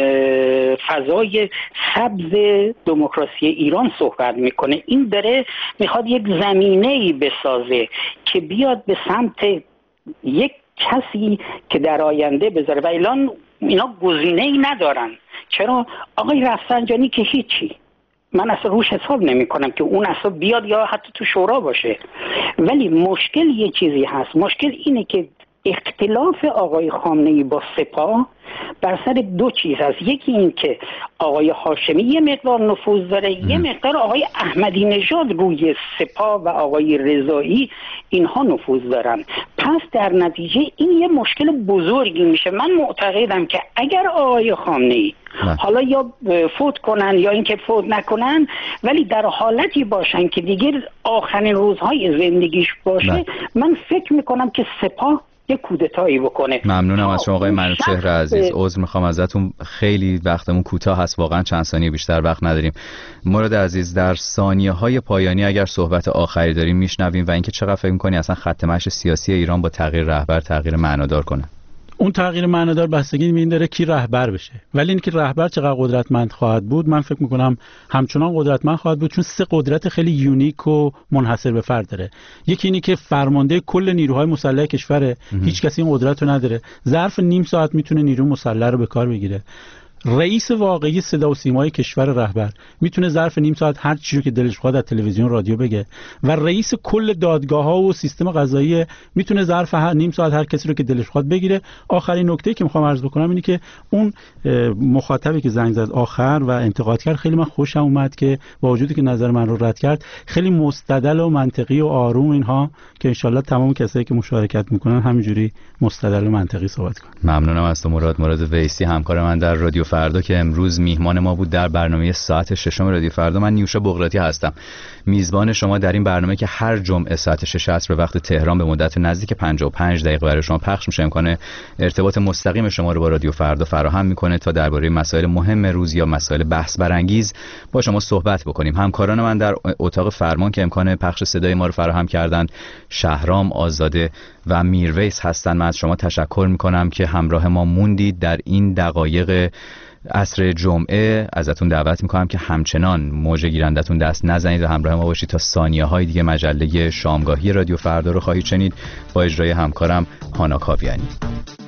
فضای سبز دموکراسی ایران صحبت میکنه. این داره میخواد یک زمینه‌ای بسازه که بیاد به سمت یک کسی که در آینده بذاره و الان اینا گزینه‌ای ندارن. چرا؟ آقای رفسنجانی که هیچی، من اصلا روش حساب نمی کنم که اون اصلا بیاد یا حتی تو شورا باشه. ولی مشکل یه چیزی هست، مشکل اینه که اختلاف آقای خامنه‌ای با سپاه بر سر دو چیز هست. یکی این که آقای هاشمی یه مقدار نفوذ داره، یه مقدار آقای احمدی نژاد روی سپاه و آقای رضایی اینها نفوذ دارن. پس در نتیجه این یه مشکل بزرگی میشه. من معتقدم که اگر آقای خامنه‌ای حالا یا فوت کنن یا اینکه فوت نکنن، ولی در حالتی باشن که دیگه آخرین روزهای زندگیش باشه، نه. من فکر میکنم که سپاه یک کودتایی بکنه. ممنونم از شما آقای منوچهر عزیز. عذر میخوام ازتون، خیلی وقتمون کوتاه هست، واقعا چند ثانیه بیشتر وقت نداریم. مراد عزیز، در ثانیه های پایانی اگر صحبت آخری داریم میشنویم و اینکه چقدر فکر میکنی اصلا خط مشی سیاسی ایران با تغییر رهبر تغییر معنادار کنه؟ اون تغییر معنادار بستگی به این داره کی رهبر بشه، ولی اینکه رهبر چقدر قدرتمند خواهد بود من فکر میکنم همچنان قدرتمند خواهد بود، چون سه قدرت خیلی یونیک و منحصر به فرد داره. یکی اینی که فرمانده کل نیروهای مسلح کشوره، هیچ کسی این قدرت رو نداره، ظرف نیم ساعت میتونه نیرو مسلح رو به کار بگیره. رئیس واقعی صدا و سیمای کشور رهبر میتونه ظرف نیم ساعت هر چیزی که دلش بخواد از تلویزیون رادیو بگه و رئیس کل دادگاه‌ها و سیستم قضایی میتونه ظرف هر نیم ساعت هر کسی رو که دلش بخواد بگیره. آخرین نکته که میخوام عرض بکنم اینه که اون مخاطبی که زنگ زد آخر و انتقاد کرد خیلی من خوشم اومد که با وجودی که نظر من رو رد کرد خیلی مستدل و منطقی و آروم اینها که انشالله تمام کسایی که مشارکت میکنن همینجوری مستدل و منطقی صحبت کنن. ممنونم از تو مراد. مراد ویسی همکار من در رادیو فردا که امروز میهمان ما بود در برنامه ساعت ششم رادیو فردا. من نیوشا بغراتی هستم، میزبان شما در این برنامه که هر جمعه ساعت شش عصر به وقت تهران به مدت نزدیک پنجاه و پنج دقیقه برای شما پخش میشه. امکان ارتباط مستقیم شما رو با رادیو فردا فراهم میکنه تا درباره مسائل مهم روز یا مسائل بحث برانگیز با شما صحبت بکنیم. همکاران من در اتاق فرمان که امکان پخش صدای ما رو فراهم کردند شهرام آزاده و میرویس هستند. من از شما تشکر میکنم که همراه ما موندید در این دقایق عصر جمعه. ازتون دعوت میکنم که همچنان موج گیرندتون دست نزنید و همراه ما باشید تا ثانیه های دیگه مجله شامگاهی رادیو فردا رو خواهید شنید با اجرای همکارم هانا کاویانی.